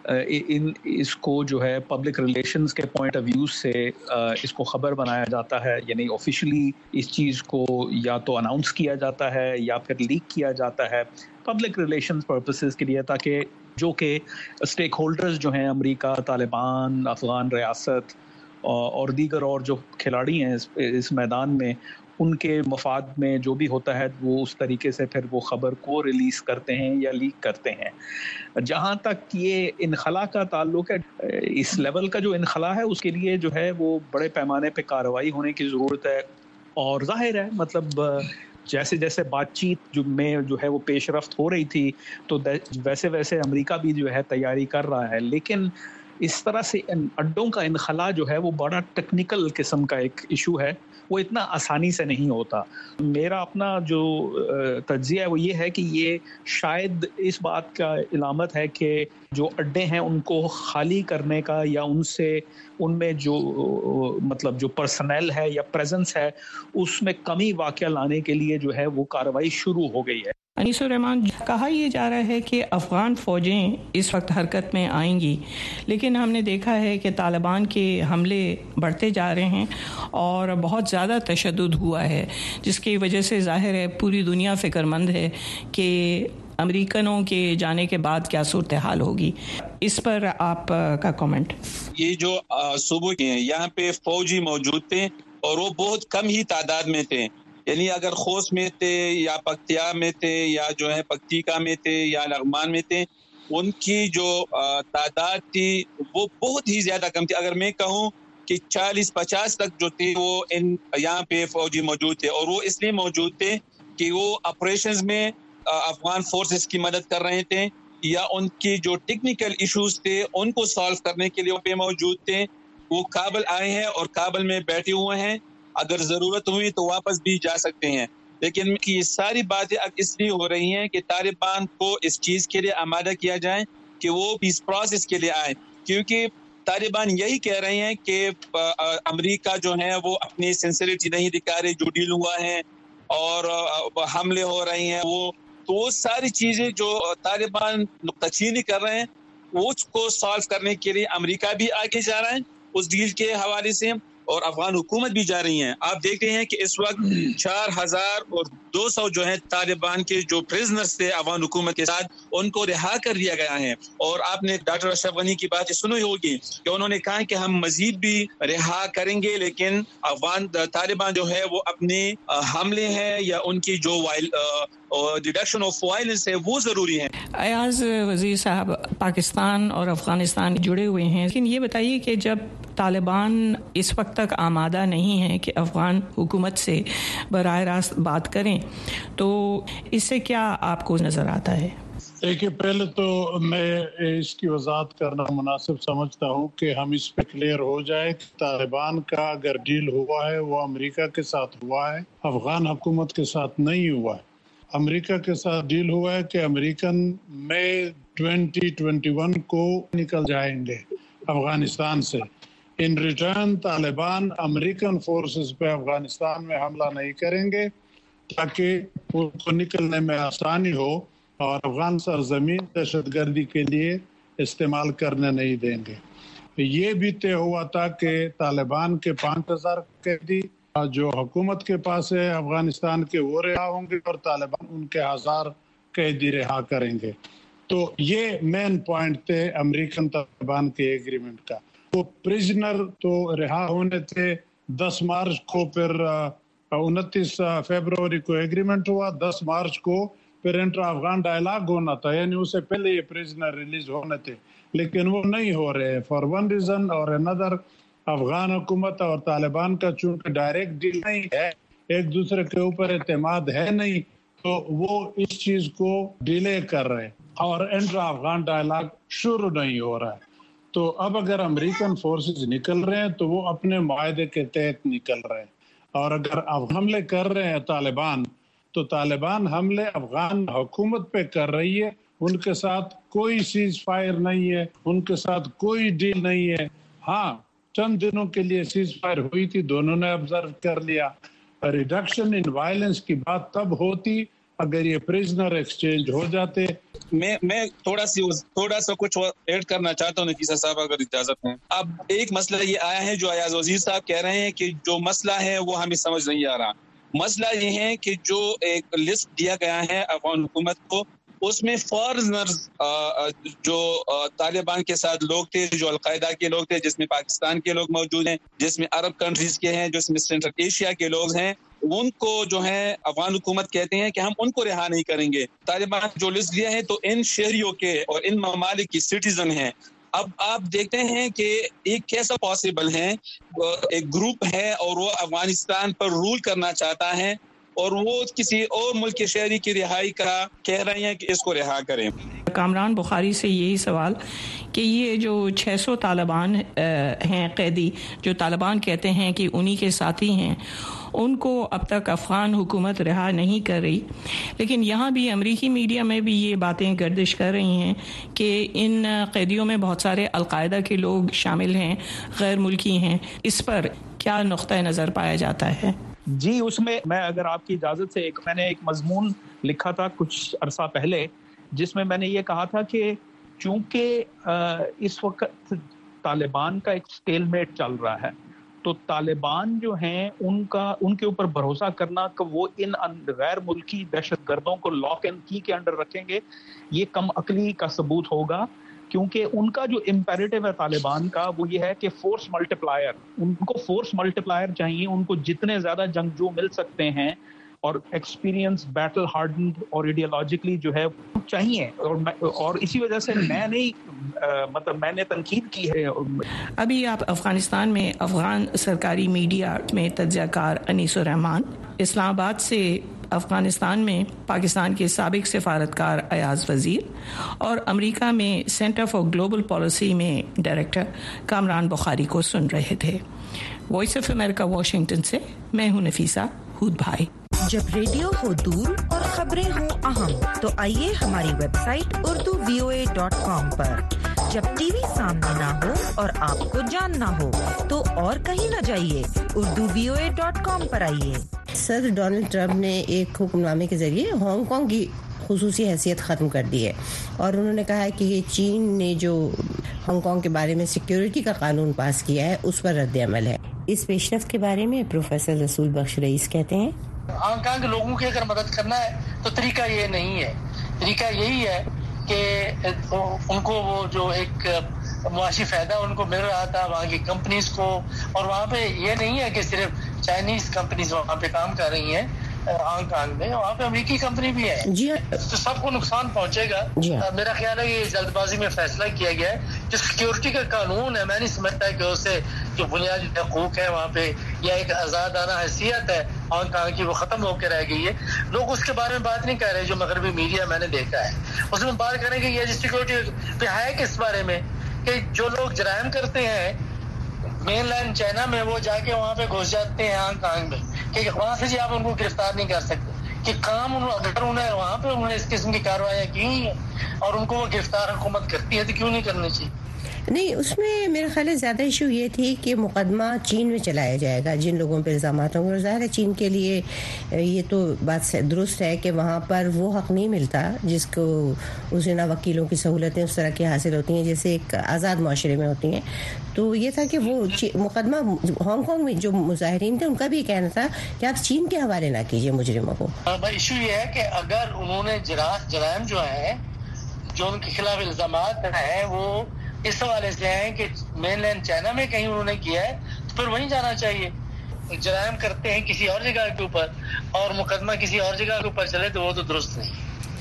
ان اس کو جو ہے پبلک ریلیشنز کے پوائنٹ آف ویو سے اس کو خبر بنایا جاتا ہے, یعنی آفیشلی اس چیز کو یا تو اناؤنس کیا جاتا ہے یا پھر لیک کیا جاتا ہے پبلک ریلیشنز پرپسز کے لیے, تاکہ جو کہ اسٹیک ہولڈرز جو ہیں امریکہ, طالبان, افغان ریاست اور دیگر اور جو کھلاڑی ہیں اس میدان میں, ان کے مفاد میں جو بھی ہوتا ہے وہ اس طریقے سے پھر وہ خبر کو ریلیز کرتے ہیں یا لیک کرتے ہیں. جہاں تک یہ انخلا کا تعلق ہے, اس لیول کا جو انخلا ہے اس کے لیے جو ہے وہ بڑے پیمانے پہ کارروائی ہونے کی ضرورت ہے. اور ظاہر ہے مطلب جیسے جیسے بات چیت جو میں جو ہے وہ پیش رفت ہو رہی تھی تو ویسے ویسے امریکہ بھی جو ہے تیاری کر رہا ہے, لیکن اس طرح سے اڈوں کا انخلا جو ہے وہ بڑا ٹیکنیکل قسم کا ایک ایشو ہے, وہ اتنا آسانی سے نہیں ہوتا. میرا اپنا جو تجزیہ ہے وہ یہ ہے کہ یہ شاید اس بات کا علامت ہے کہ جو اڈے ہیں ان کو خالی کرنے کا یا ان سے ان میں جو مطلب جو پرسنل ہے یا پریزنس ہے اس میں کمی واقعہ لانے کے لیے جو ہے وہ کارروائی شروع ہو گئی ہے. انیس الرحمان, کہا یہ جا رہا ہے کہ افغان فوجیں اس وقت حرکت میں آئیں گی, لیکن ہم نے دیکھا ہے کہ طالبان کے حملے بڑھتے جا رہے ہیں اور بہت زیادہ تشدد ہوا ہے, جس کی وجہ سے ظاہر ہے پوری دنیا فکر مند ہے کہ امریکنوں کے جانے کے بعد کیا صورتحال ہوگی. اس پر آپ کا کامنٹ؟ یہ جو صوبوں کے ہیں یہاں پہ فوجی موجود تھے اور وہ بہت کم ہی تعداد میں تھے, یعنی اگر خوست میں تھے یا پکتیا میں تھے یا جو ہے پکتیکا میں تھے یا لغمان میں تھے, ان کی جو تعداد تھی وہ بہت ہی زیادہ کم تھی. اگر میں کہوں کہ چالیس پچاس تک جو تھی وہ ان یہاں پہ فوجی موجود تھے, اور وہ اس لیے موجود تھے کہ وہ آپریشنز میں افغان فورسز کی مدد کر رہے تھے یا ان کی جو ٹیکنیکل ایشوز تھے ان کو سالو کرنے کے لیے وہ پہ موجود تھے. وہ کابل آئے ہیں اور کابل میں بیٹھے ہوئے ہیں, اگر ضرورت ہوئی تو واپس بھی جا سکتے ہیں. لیکن یہ ساری باتیں اب اس لیے ہو رہی ہیں کہ طالبان کو اس چیز کے لیے آمادہ کیا جائے کہ وہ پیس پروسیس کے لیے آئے, کیونکہ طالبان یہی کہہ رہے ہیں کہ امریکہ جو ہے وہ اپنی سنسریٹی نہیں دکھا رہے, جو ڈیل ہوا ہے اور حملے ہو رہے ہیں وہ, تو وہ ساری چیزیں جو طالبان نکتہ چینی کر رہے ہیں وہ کو سالو کرنے کے لیے امریکہ بھی آگے جا رہا ہے اس ڈیل کے حوالے سے, اور افغان حکومت بھی جا رہی ہیں. آپ دیکھ رہے ہیں کہ اس وقت چار ہزار اور دو سو جو ہے طالبان کے جو پرزنرز تھے افغان حکومت کے ساتھ ان کو رہا کر دیا گیا ہے. اور آپ نے ڈاکٹر اشرف غنی کی بات سنی ہوگی کہ انہوں نے کہا کہ ہم مزید بھی رہا کریں گے, لیکن افغان طالبان جو ہے وہ اپنے حملے ہیں یا ان کی جو ریڈکشن آف وائلنس ہے وہ ضروری ہے. ایاز وزیر صاحب, پاکستان اور افغانستان جڑے ہوئے ہیں, لیکن یہ بتائیے کہ جب طالبان اس وقت تک آمادہ نہیں ہے کہ افغان حکومت سے براہ راست بات کریں, تو اس سے کیا آپ کو نظر آتا ہے؟ دیکھیے پہلے تو میں اس کی وضاحت کرنا مناسب سمجھتا ہوں کہ ہم اس پہ کلیئر ہو جائے کہ طالبان کا اگر ڈیل ہوا ہے وہ امریکہ کے ساتھ ہوا ہے، افغان حکومت کے ساتھ نہیں ہوا ہے۔ امریکہ کے ساتھ ڈیل ہوا ہے کہ American May twenty twenty one کو نکل جائیں گے افغانستان سے۔ In return Taliban American forces پہ افغانستان میں حملہ نہیں کریں گے تاکہ ان کو نکلنے میں آسانی ہو، اور افغان سرزمین دہشت گردی کے لیے استعمال کرنے نہیں دیں گے۔ یہ بھی طے ہوا تھا کہ طالبان کے پانچ ہزار قیدی جو حکومت کے پاس ہے افغانستان کے وہ رہا ہوں گے، اور طالبان ان کے ہزار قیدی رہا کریں گے۔ تو یہ مین پوائنٹ تھے امریکن طالبان کے ایگریمنٹ کا۔ وہ پریزنر تو رہا ہونے تھے، دس مارچ کو، پھر انتیس فیبروری کو ایگریمنٹ ہوا، دس مارچ کو پھر انٹرا افغان ڈائلاگ ہونا تھا، یعنی اس سے پہلے یہ پریزنر ریلیز ہونے تھے، لیکن وہ نہیں ہو رہے فار ون ریزن اور اندر۔ افغان حکومت اور طالبان کا چونکہ ڈائریکٹ ڈیل نہیں ہے، ایک دوسرے کے اوپر اعتماد ہے نہیں، تو وہ اس چیز کو ڈیلے کر رہے اور انٹرا افغان ڈائلاگ شروع نہیں ہو رہا ہے۔ تو اب اگر امریکن فورسز نکل رہے ہیں تو وہ اپنے معاہدے کے تحت نکل رہے ہیں، اور اگر اب حملے کر رہے ہیں طالبان تو طالبان حملے افغان حکومت پہ کر رہی ہے، ان کے ساتھ کوئی سیز فائر نہیں ہے، ان کے ساتھ کوئی ڈیل نہیں ہے۔ ہاں چند دنوں کے لیے سیز فائر ہوئی تھی، دونوں نے آبزرو کر لیا۔ ریڈکشن ان وائلنس کی بات تب ہوتی اگر یہ پریزنر ایکسچینج ہو جاتے۔ میں میں تھوڑا سی تھوڑا سا کچھ ایڈ کرنا چاہتا ہوں نفیسہ صاحب اگر اجازت ہے۔ اب ایک مسئلہ یہ آیا ہے جو ایاز وزیر صاحب کہہ رہے ہیں کہ جو مسئلہ ہے وہ ہمیں سمجھ نہیں آ رہا۔ مسئلہ یہ ہے کہ جو ایک لسٹ دیا گیا ہے افغان حکومت کو، اس میں فارنرز جو طالبان کے ساتھ لوگ تھے، جو القاعدہ کے لوگ تھے، جس میں پاکستان کے لوگ موجود ہیں، جس میں عرب کنٹریز کے ہیں، جس میں سینٹرل ایشیا کے لوگ ہیں، ان کو جو ہے افغان حکومت کہتے ہیں کہ ہم ان کو رہا نہیں کریں گے۔ طالبان جو لسٹ دیا ہے تو ان شہریوں کے اور ان ممالک کی سٹیزن ہیں۔ اب آپ دیکھتے ہیں کہ ایک کیسا پاسبل ہے، ایک گروپ ہے اور وہ افغانستان پر رول کرنا چاہتا ہے اور وہ کسی اور ملک کے شہری کی رہائی کا کہہ رہے ہیں کہ اس کو رہا کریں۔ کامران بخاری سے یہی سوال کہ یہ جو چھ سو طالبان ہیں قیدی، جو طالبان کہتے ہیں کہ انہی کے ساتھی ہیں، ان کو اب تک افغان حکومت رہا نہیں کر رہی، لیکن یہاں بھی امریکی میڈیا میں بھی یہ باتیں گردش کر رہی ہیں کہ ان قیدیوں میں بہت سارے القاعدہ کے لوگ شامل ہیں، غیر ملکی ہیں۔ اس پر کیا نقطہ نظر پایا جاتا ہے؟ جی، اس میں میں اگر آپ کی اجازت سے ایک میں نے ایک مضمون لکھا تھا کچھ عرصہ پہلے، جس میں میں نے یہ کہا تھا کہ چونکہ اس وقت طالبان کا ایک سٹیل میٹ چل رہا ہے، تو طالبان جو ہیں ان کا ان کے اوپر بھروسہ کرنا کہ وہ ان غیر ملکی دہشت گردوں کو لاک اینڈ کی کے انڈر رکھیں گے، یہ کم عقلی کا ثبوت ہوگا، کیونکہ ان کا جو امپیریٹو ہے طالبان کا وہ یہ ہے کہ فورس ملٹی پلائر، ان کو فورس ملٹی پلائر چاہیے، ان کو جتنے زیادہ جنگجو مل سکتے ہیں اور ایکسپیرینس بیٹل ہارڈنڈ اور ایڈیالوجیکلی جو ہے چاہیے، اور اور اسی وجہ سے میں نہیں مطلب میں نے تنقید کی ہے۔ ابھی آپ افغانستان میں افغان سرکاری میڈیا میں تجزیہ کار انیس الرحمان، اسلام آباد سے افغانستان میں پاکستان کے سابق سفارتکار ایاز وزیر، اور امریکہ میں سینٹر فار گلوبل پالیسی میں ڈائریکٹر کامران بخاری کو سن رہے تھے۔ وائس آف امریکہ واشنگٹن سے میں ہوں نفیسہ ہود بھائی۔ جب ریڈیو ہو دور اور خبریں ہوں اہم تو آئیے ہماری website Urdu V O A dot com پر۔ جب ٹی وی سامنے نہ ہو اور آپ کو جاننا ہو تو اور کہیں نہ جائیے، Urdu V O A dot com پر آئیے۔ صدر ڈونلڈ ٹرمپ نے ایک حکم نامے کے ذریعے ہانگ کانگ کی خصوصی حیثیت ختم کر دی ہے، اور انہوں نے کہا ہے کہ یہ چین نے جو ہانگ کانگ کے بارے میں سیکیورٹی کا قانون پاس کیا ہے اس پر رد عمل ہے۔ اس پیش رفت کے بارے میں پروفیسر رسول بخش رئیس کہتے ہیں، ہانگ کانگ کے لوگوں کی اگر مدد کرنا ہے تو طریقہ یہ نہیں ہے، طریقہ یہی ہے کہ ان کو وہ جو ایک معاشی فائدہ ان کو مل رہا تھا وہاں کی کمپنیز کو، اور وہاں پہ یہ نہیں ہے کہ صرف چائنیز کمپنیز وہاں پہ کام کر رہی ہیں ہانگ کانگ میں، وہاں پہ امریکی کمپنی بھی ہے، جی تو سب کو نقصان پہنچے گا۔ جی میرا خیال ہے کہ جلد بازی میں فیصلہ کیا گیا ہے۔ جو سیکیورٹی کا قانون ہے میں نہیں سمجھتا کہ اسے جو بنیادی حقوق ہے وہاں پہ یا ایک آزادانہ حیثیت ہے ہانگ کانگ کی وہ ختم ہو کے رہ گئی ہے. لوگ اس کے بارے میں بات نہیں کر رہے. جو مغربی میڈیا میں نے دیکھا ہے اس میں بات کریں کہ یہ سیکورٹی پہ ہے کس بارے میں کہ جو لوگ جرائم کرتے ہیں مین لینڈ چائنا میں وہ جا کے وہاں پہ گھس جاتے ہیں ہانگ کانگ میں کہ وہاں سے جی آپ ان کو گرفتار نہیں کر سکتے کہ کام اگر انہیں وہاں پہ انہوں نے اس قسم کی کارروائیاں کی ہیں اور ان کو وہ گرفتار حکومت کرتی ہے تو کیوں نہیں کرنی چاہیے. نہیں، اس میں میرا خیال ہے زیادہ ایشو یہ تھی کہ مقدمہ چین میں چلایا جائے گا جن لوگوں پہ الزامات ہوں گے. اور ظاہر ہے چین کے لیے یہ تو بات درست ہے کہ وہاں پر وہ حق نہیں ملتا جس کو اسے نہ وکیلوں کی سہولتیں اس طرح کی حاصل ہوتی ہیں جیسے ایک آزاد معاشرے میں ہوتی ہیں. تو یہ تھا کہ وہ مقدمہ ہانگ کانگ میں جو مظاہرین تھے ان کا بھی یہ کہنا تھا کہ آپ چین کے حوالے نہ کیجیے مجرموں کو. ایشو یہ ہے کہ اگر انہوں نے جرائم جو ہیں جو ان کے خلاف الزامات ہیں وہ اس حوالے سے ہیں کہ مین لینڈ چائنا میں کہیں انہوں نے کیا ہے تو پھر وہیں جانا چاہیے. جرائم کرتے ہیں کسی اور جگہ کے اوپر اور مقدمہ کسی اور جگہ کے اوپر چلے تو وہ تو درست نہیں.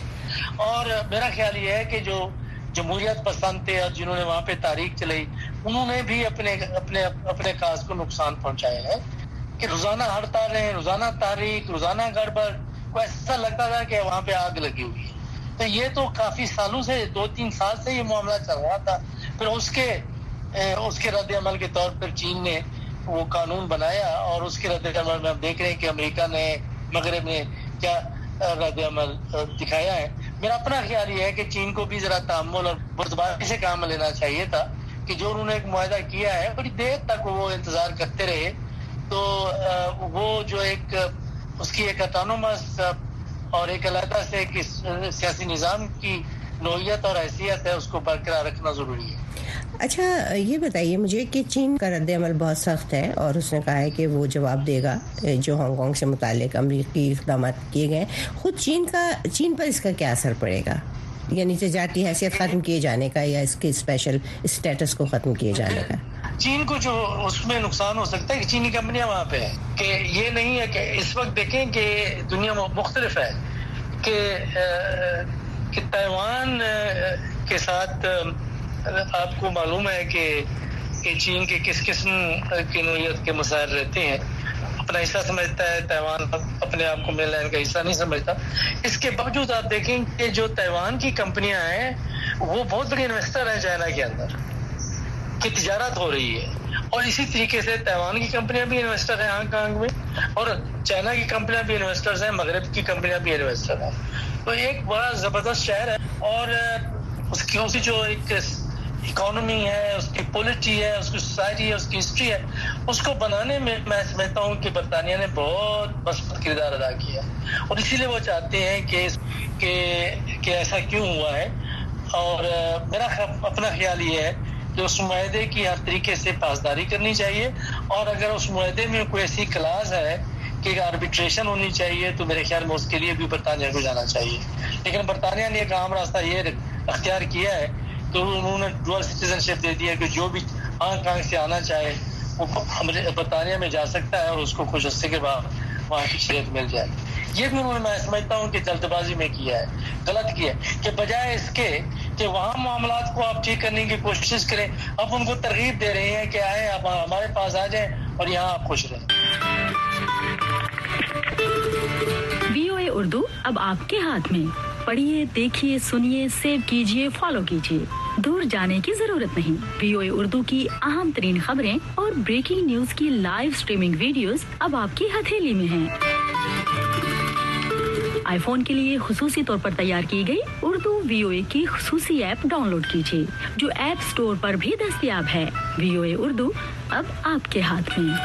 اور میرا خیال یہ ہے کہ جو جمہوریت پسند تھے اور جنہوں نے وہاں پہ تاریخ چلائی انہوں نے بھی اپنے اپنے اپنے کاز کو نقصان پہنچایا ہے کہ روزانہ ہڑتالیں، روزانہ تاریخ، روزانہ گڑبڑ. کو ایسا لگتا تھا کہ وہاں پہ آگ لگی ہوئی ہے. تو یہ تو کافی سالوں سے دو تین سال سے یہ معاملہ چل رہا تھا. پھر اس کے اس کے رد عمل کے طور پر چین نے وہ قانون بنایا اور اس کے رد عمل میں ہم دیکھ رہے ہیں کہ امریکہ نے مغرب نے کیا رد عمل دکھایا ہے. میرا اپنا خیال یہ ہے کہ چین کو بھی ذرا تحمل اور بردباری سے کام لینا چاہیے تھا کہ جو انہوں نے ایک معاہدہ کیا ہے بڑی دیر تک وہ انتظار کرتے رہے تو وہ جو ایک اس کی ایک اٹانومس اور ایک علیحدہ سے ایک سیاسی نظام کی نوعیت اور حیثیت ہے اس کو برقرار رکھنا ضروری ہے. اچھا یہ بتائیے مجھے کہ چین کا رد عمل بہت سخت ہے اور اس نے کہا ہے کہ وہ جواب دے گا جو ہانگ کانگ سے متعلق امریکی اقدامات کیے گئے. خود چین کا چین پر اس کا کیا اثر پڑے گا؟ یعنی تجارتی حیثیت ختم کیے جانے کا یا اس کے اسپیشل اسٹیٹس کو ختم کیے جانے کا؟ چین کو جو اس میں نقصان ہو سکتا ہے کہ چینی کمپنیاں وہاں پہ ہیں کہ یہ نہیں ہے کہ اس وقت دیکھیں کہ دنیا مختلف ہے کہ کہ تائیوان کے ساتھ آپ کو معلوم ہے کہ کہ چین کے کس قسم کی نوعیت کے مسائل رہتے ہیں. اپنا حصہ سمجھتا ہے تائیوان اپنے آپ کو مین لینڈ کا حصہ نہیں سمجھتا. اس کے باوجود آپ دیکھیں کہ جو تائیوان کی کمپنیاں ہیں وہ بہت بڑی انویسٹر ہیں چائنا کے اندر کی تجارت ہو رہی ہے. اور اسی طریقے سے تائیوان کی کمپنیاں بھی انویسٹر ہیں ہانگ کانگ میں اور چائنا کی کمپنیاں بھی انویسٹرز ہیں، مغرب کی کمپنیاں بھی انویسٹر ہیں. تو ایک بڑا زبردست شہر ہے اور اس کی اسی جو ایک اکانومی ہے، اس کی پولیٹی ہے، اس کی سوسائٹی ہے، اس کی ہسٹری ہے، اس کو بنانے میں میں سمجھتا ہوں کہ برطانیہ نے بہت مثبت کردار ادا کیا اور اسی لیے وہ چاہتے ہیں کہ کہ, کہ ایسا کیوں ہوا ہے. اور میرا اپنا خیال یہ ہے کہ اس معاہدے کی ہر طریقے سے پاسداری کرنی چاہیے اور اگر اس معاہدے میں کوئی ایسی کلاز ہے کہ آربیٹریشن ہونی چاہیے تو میرے خیال میں اس کے لیے بھی برطانیہ کو جانا چاہیے. لیکن برطانیہ نے ایک عام راستہ یہ اختیار کیا ہے تو انہوں نے ڈوئل سٹیزن شپ دے دیا کہ جو بھی ہانگ کانگ سے آنا چاہے وہ برطانیہ میں جا سکتا ہے اور اس کو خوش ہستے کے بعد وہاں کی شریعت مل جائے. یہ بھی انہوں نے میں سمجھتا ہوں کہ جلد بازی میں کیا ہے، غلط کیا ہے کہ بجائے اس کے کہ وہاں معاملات کو آپ ٹھیک کرنے کی کوشش کریں اب ان کو ترغیب دے رہے ہیں کہ آئیں آپ ہمارے پاس آ جائیں اور یہاں آپ خوش رہیں. وی او اے اردو اب آپ کے ہاتھ میں. پڑھیے، دیکھیے، سنیے، سیو کیجیے، فالو کیجیے. دور جانے کی ضرورت نہیں. وی او اے اردو کی اہم ترین خبریں اور بریکنگ نیوز کی لائیو سٹریمنگ ویڈیوز اب آپ کی ہتھیلی میں ہیں. آئی فون کے لیے خصوصی طور پر تیار کی گئی اردو وی او اے کی خصوصی ایپ ڈاؤن لوڈ کیجیے جو ایپ سٹور پر بھی دستیاب ہے. وی او اے اردو اب آپ کے ہاتھ میں.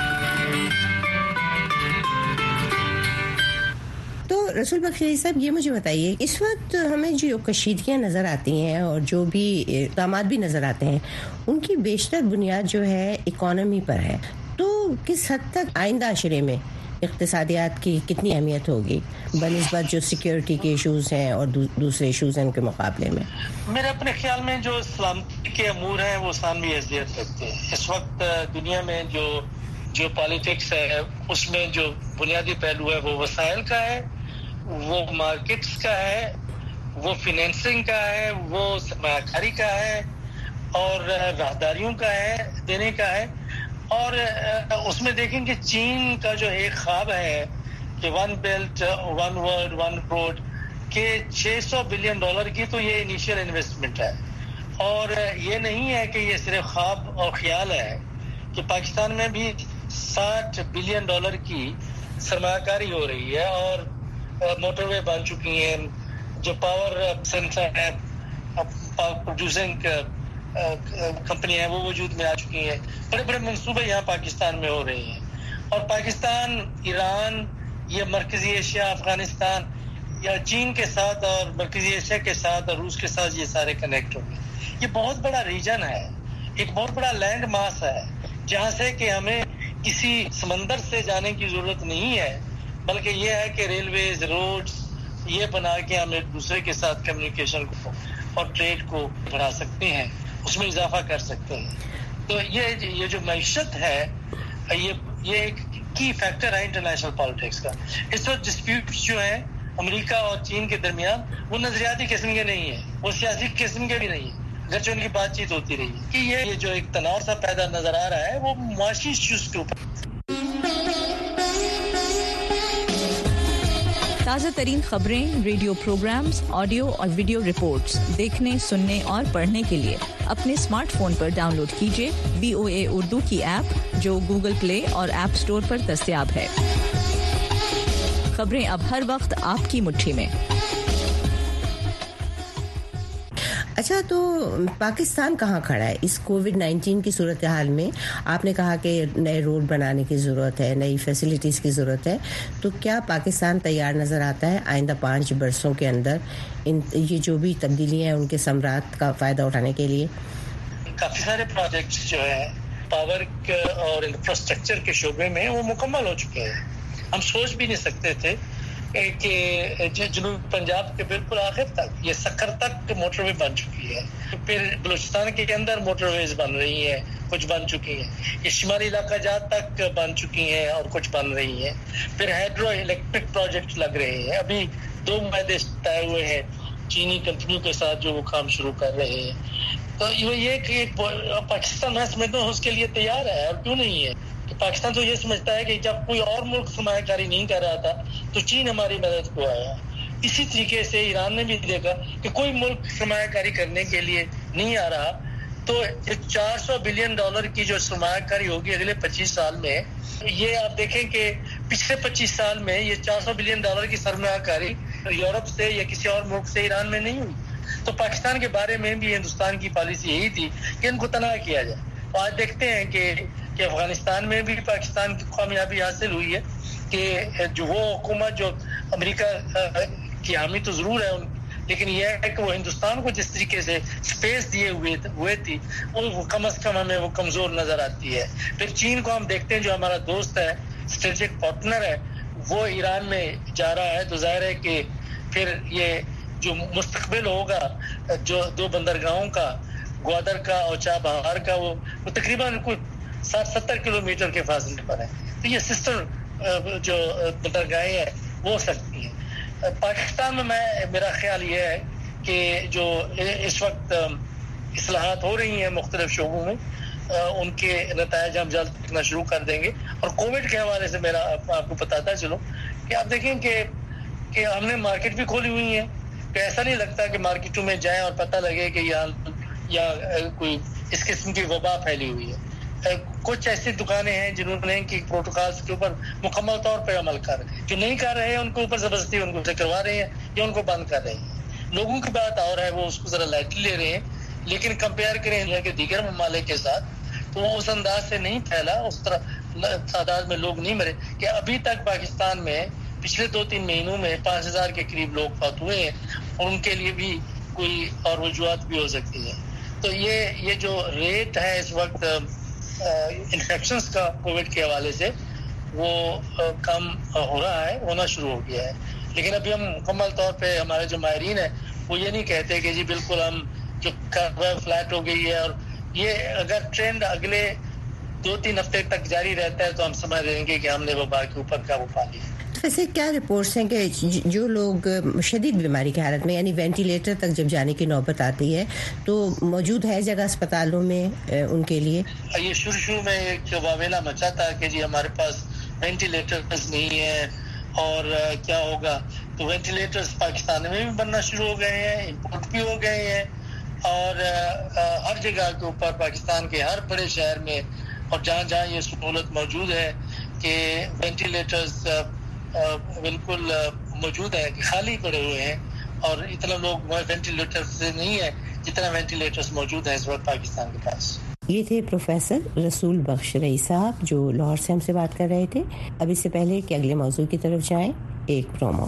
رسول بخشی صاحب یہ مجھے بتائیے اس وقت ہمیں جو کشیدگیاں نظر آتی ہیں اور جو بھی اقدامات بھی نظر آتے ہیں ان کی بیشتر بنیاد جو ہے اکانومی پر ہے. تو کس حد تک آئندہ عشرے میں اقتصادیات کی کتنی اہمیت ہوگی بنسبت جو سیکیورٹی کے ایشوز ہیں اور دوسرے ایشوز ہیں ان کے مقابلے میں؟ میرے اپنے خیال میں جو سلامتی کے امور ہیں وہ ثانوی حیثیت رکھتے ہیں. اس وقت دنیا میں جو جو پالیٹکس ہے اس میں جو بنیادی پہلو ہے وہ وسائل کا ہے، وہ مارکیٹس کا ہے، وہ فیننسنگ کا ہے، وہ سرمایہ کاری کا ہے اور راہداریوں کا ہے، دینے کا ہے. اور اس میں دیکھیں کہ چین کا جو ایک خواب ہے کہ one belt one world one road کے چھ سو بلین ڈالر کی تو یہ انیشیل انویسٹمنٹ ہے. اور یہ نہیں ہے کہ یہ صرف خواب اور خیال ہے کہ پاکستان میں بھی ساٹھ بلین ڈالر کی سرمایہ کاری ہو رہی ہے اور موٹر وے بن چکی ہیں, جو پاور سینٹر ہے, پاور پروڈیوسنگ کمپنی ہیں وہ وجود میں آ چکی ہیں. بڑے بڑے منصوبے یہاں پاکستان میں ہو رہے ہیں. اور پاکستان, ایران, یہ مرکزی ایشیا, افغانستان یا چین کے ساتھ اور مرکزی ایشیا کے ساتھ اور روس کے ساتھ یہ سارے کنیکٹ ہو گئے. یہ بہت بڑا ریجن ہے, ایک بہت بڑا لینڈ ماس ہے جہاں سے کہ ہمیں کسی سمندر سے جانے کی ضرورت نہیں ہے, بلکہ یہ ہے کہ ریلویز, روڈز یہ بنا کے ہم ایک دوسرے کے ساتھ کمیونیکیشن کو اور ٹریڈ کو بڑھا سکتے ہیں, اس میں اضافہ کر سکتے ہیں. تو یہ یہ جو معیشت ہے یہ یہ ایک کی فیکٹر ہے انٹرنیشنل پالیٹکس کا. اس وقت ڈسپیوٹس جو ہیں امریکہ اور چین کے درمیان وہ نظریاتی قسم کے نہیں ہیں, وہ سیاسی قسم کے بھی نہیں ہیں, اگرچہ ان کی بات چیت ہوتی رہی ہے. کہ یہ جو ایک تناؤ سا پیدا نظر آ رہا ہے وہ معاشی ایشوز کے اوپر. تازہ ترین خبریں, ریڈیو پروگرامز, آڈیو اور ویڈیو رپورٹس دیکھنے, سننے اور پڑھنے کے لیے اپنے اسمارٹ فون پر ڈاؤن لوڈ کیجیے وی او اے اردو کی ایپ, جو گوگل پلے اور ایپ اسٹور پر دستیاب ہے. خبریں اب ہر وقت آپ کی مٹھی میں. اچھا, تو پاکستان کہاں کھڑا ہے اس کووڈ نائنٹین کی صورتحال میں؟ آپ نے کہا کہ نئے روڈ بنانے کی ضرورت ہے, نئی فیسلٹیز کی ضرورت ہے, تو کیا پاکستان تیار نظر آتا ہے آئندہ پانچ برسوں کے اندر ان یہ جو بھی تبدیلیاں ہیں ان کے ثمرات کا فائدہ اٹھانے کے لیے؟ کافی سارے پروجیکٹس جو ہیں پاور اور انفراسٹرکچر کے شعبے میں وہ مکمل ہو چکے ہیں. ہم سوچ بھی نہیں سکتے تھے کہ جنوب پنجاب کے بالکل آخر تک یہ سکر تک موٹر وے بن چکی ہے. پھر بلوچستان کے اندر موٹر ویز بن رہی ہیں, کچھ بن چکی ہیں. یہ شمالی علاقہ جات تک بن چکی ہیں اور کچھ بن رہی ہیں. پھر ہائیڈرو الیکٹرک پروجیکٹ لگ رہے ہیں. ابھی دو معاہدے طے ہوئے ہیں چینی کمپنیوں کے ساتھ جو وہ کام شروع کر رہے ہیں. تو یہ کہ پاکستان میں سمجھتا ہوں اس کے لیے تیار ہے, اور کیوں نہیں ہے. پاکستان تو یہ سمجھتا ہے کہ جب کوئی اور ملک سرمایہ کاری نہیں کر رہا تھا تو چین ہماری مدد کو آیا. اسی طریقے سے ایران نے بھی دیکھا کہ کوئی ملک سرمایہ کاری کرنے کے لیے نہیں آ رہا, تو چار سو بلین ڈالر کی جو سرمایہ کاری ہوگی اگلے پچیس سال میں, یہ آپ دیکھیں کہ پچھلے پچیس سال میں یہ چار سو بلین ڈالر کی سرمایہ کاری یورپ سے یا کسی اور ملک سے ایران میں نہیں ہوئی. تو پاکستان کے بارے میں بھی ہندوستان کی پالیسی یہی تھی کہ ان کو تنہا کیا جائے. آج دیکھتے ہیں کہ کہ افغانستان میں بھی پاکستان کی کامیابی حاصل ہوئی ہے کہ جو وہ حکومت جو امریکہ کی حامی تو ضرور ہے, لیکن یہ ہے کہ وہ ہندوستان کو جس طریقے سے سپیس دیے ہوئے ہوئے تھی وہ کم از کم ہمیں وہ کمزور نظر آتی ہے. پھر چین کو ہم دیکھتے ہیں جو ہمارا دوست ہے, اسٹریٹجک پارٹنر ہے, وہ ایران میں جا رہا ہے. تو ظاہر ہے کہ پھر یہ جو مستقبل ہوگا جو دو بندرگاہوں کا, گوادر کا اور چابہار کا, وہ, وہ تقریباً کچھ ساٹھ ستر کلو میٹر کے فاصلے پر ہے. تو یہ سسٹر جو بندرگاہیں ہیں وہ ہو سکتی ہیں. پاکستان میں میں میرا خیال یہ ہے کہ جو اس وقت اصلاحات ہو رہی ہیں مختلف شعبوں میں, ان کے نتائج ہم جلد دیکھنا شروع کر دیں گے. اور کووڈ کے حوالے سے میرا آپ کو بتاتا چلو کہ آپ دیکھیں کہ کہ ہم نے مارکیٹ بھی کھولی ہوئی ہیں, کہ ایسا نہیں لگتا کہ مارکیٹوں میں جائیں اور پتہ لگے کہ یہاں یا کوئی اس قسم کی وبا پھیلی ہوئی ہے. کچھ ایسی دکانیں ہیں جنہوں نے کہ پروٹوکالز کے اوپر مکمل طور پہ عمل کر رہے ہیں, جو نہیں کر رہے ہیں ان کو اوپر زبردستی ان کو کروا رہے ہیں یا ان کو بند کر رہے ہیں. لوگوں کی بات اور ہے, وہ اس کو ذرا لائٹلی لے رہے ہیں, لیکن کمپیئر کریں دنیا کے دیگر ممالک کے ساتھ تو وہ اس انداز سے نہیں پھیلا, اس طرح تعداد میں لوگ نہیں مرے. کہ ابھی تک پاکستان میں پچھلے دو تین مہینوں میں پانچ ہزار کے قریب لوگ فوت ہوئے ہیں, اور ان کے لیے بھی کوئی اور وجوہات بھی ہو سکتی ہیں. تو یہ یہ جو ریٹ ہے اس وقت انفیکشنز کا کووڈ کے حوالے سے وہ کم ہو رہا ہے, ہونا شروع ہو گیا ہے. لیکن ابھی ہم مکمل طور پہ ہمارے جو ماہرین ہیں وہ یہ نہیں کہتے کہ جی بالکل ہم جو کرو فلیٹ ہو گئی ہے, اور یہ اگر ٹرینڈ اگلے دو تین ہفتے تک جاری رہتا ہے تو ہم سمجھ رہیں گے کہ ہم نے وبا کے اوپر قابو پا لیا. ویسے کیا رپورٹس ہیں کہ جو لوگ شدید بیماری کی حالت میں یعنی وینٹیلیٹر تک جب جانے کی نوبت آتی ہے تو موجود ہے جگہ اسپتالوں میں ان کے لیے؟ یہ شروع شروع میں ایک واویلا مچا تھا کہ جی ہمارے پاس وینٹیلیٹرز نہیں ہیں اور کیا ہوگا. تو وینٹیلیٹرز پاکستان میں بھی بننا شروع ہو گئے ہیں, امپورٹ بھی ہو گئے ہیں, اور ہر جگہ کے اوپر پاکستان کے ہر بڑے شہر میں اور جہاں جہاں یہ سہولت موجود ہے کہ وینٹیلیٹرز بالکل موجود ہیں, کہ خالی پڑے ہوئے ہیں, اور اتنا لوگ وینٹیلیٹر سے نہیں ہے جتنا وینٹیلیٹرز موجود ہیں اس وقت پاکستان کے پاس. یہ تھے پروفیسر رسول بخش رئی صاحب جو لاہور سے ہم سے بات کر رہے تھے. اب اس سے پہلے کہ اگلے موضوع کی طرف جائیں, ایک پرومو.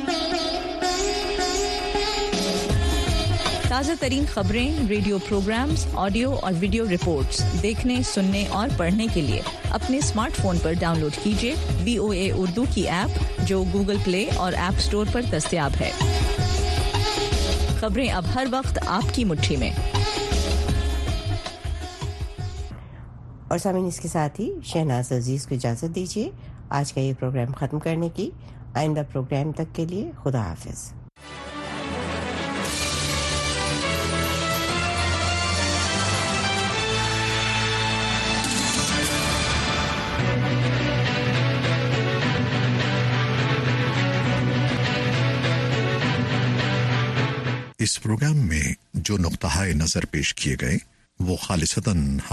تازہ ترین خبریں, ریڈیو پروگرامز, آڈیو اور ویڈیو رپورٹس دیکھنے, سننے اور پڑھنے کے لیے اپنے اسمارٹ فون پر ڈاؤن لوڈ کیجیے وی او اے اردو کی ایپ جو گوگل پلے اور ایپ اسٹور پر دستیاب ہے. خبریں اب ہر وقت آپ کی مٹھی میں. اور سامعین, اس کے ساتھ ہی شہناز عزیز کو اجازت دیجیے آج کا یہ پروگرام ختم کرنے کی. آئندہ پروگرام تک کے لیے خدا حافظ. اس پروگرام میں جو نقطہ نظر پیش کیے گئے وہ خالصتاً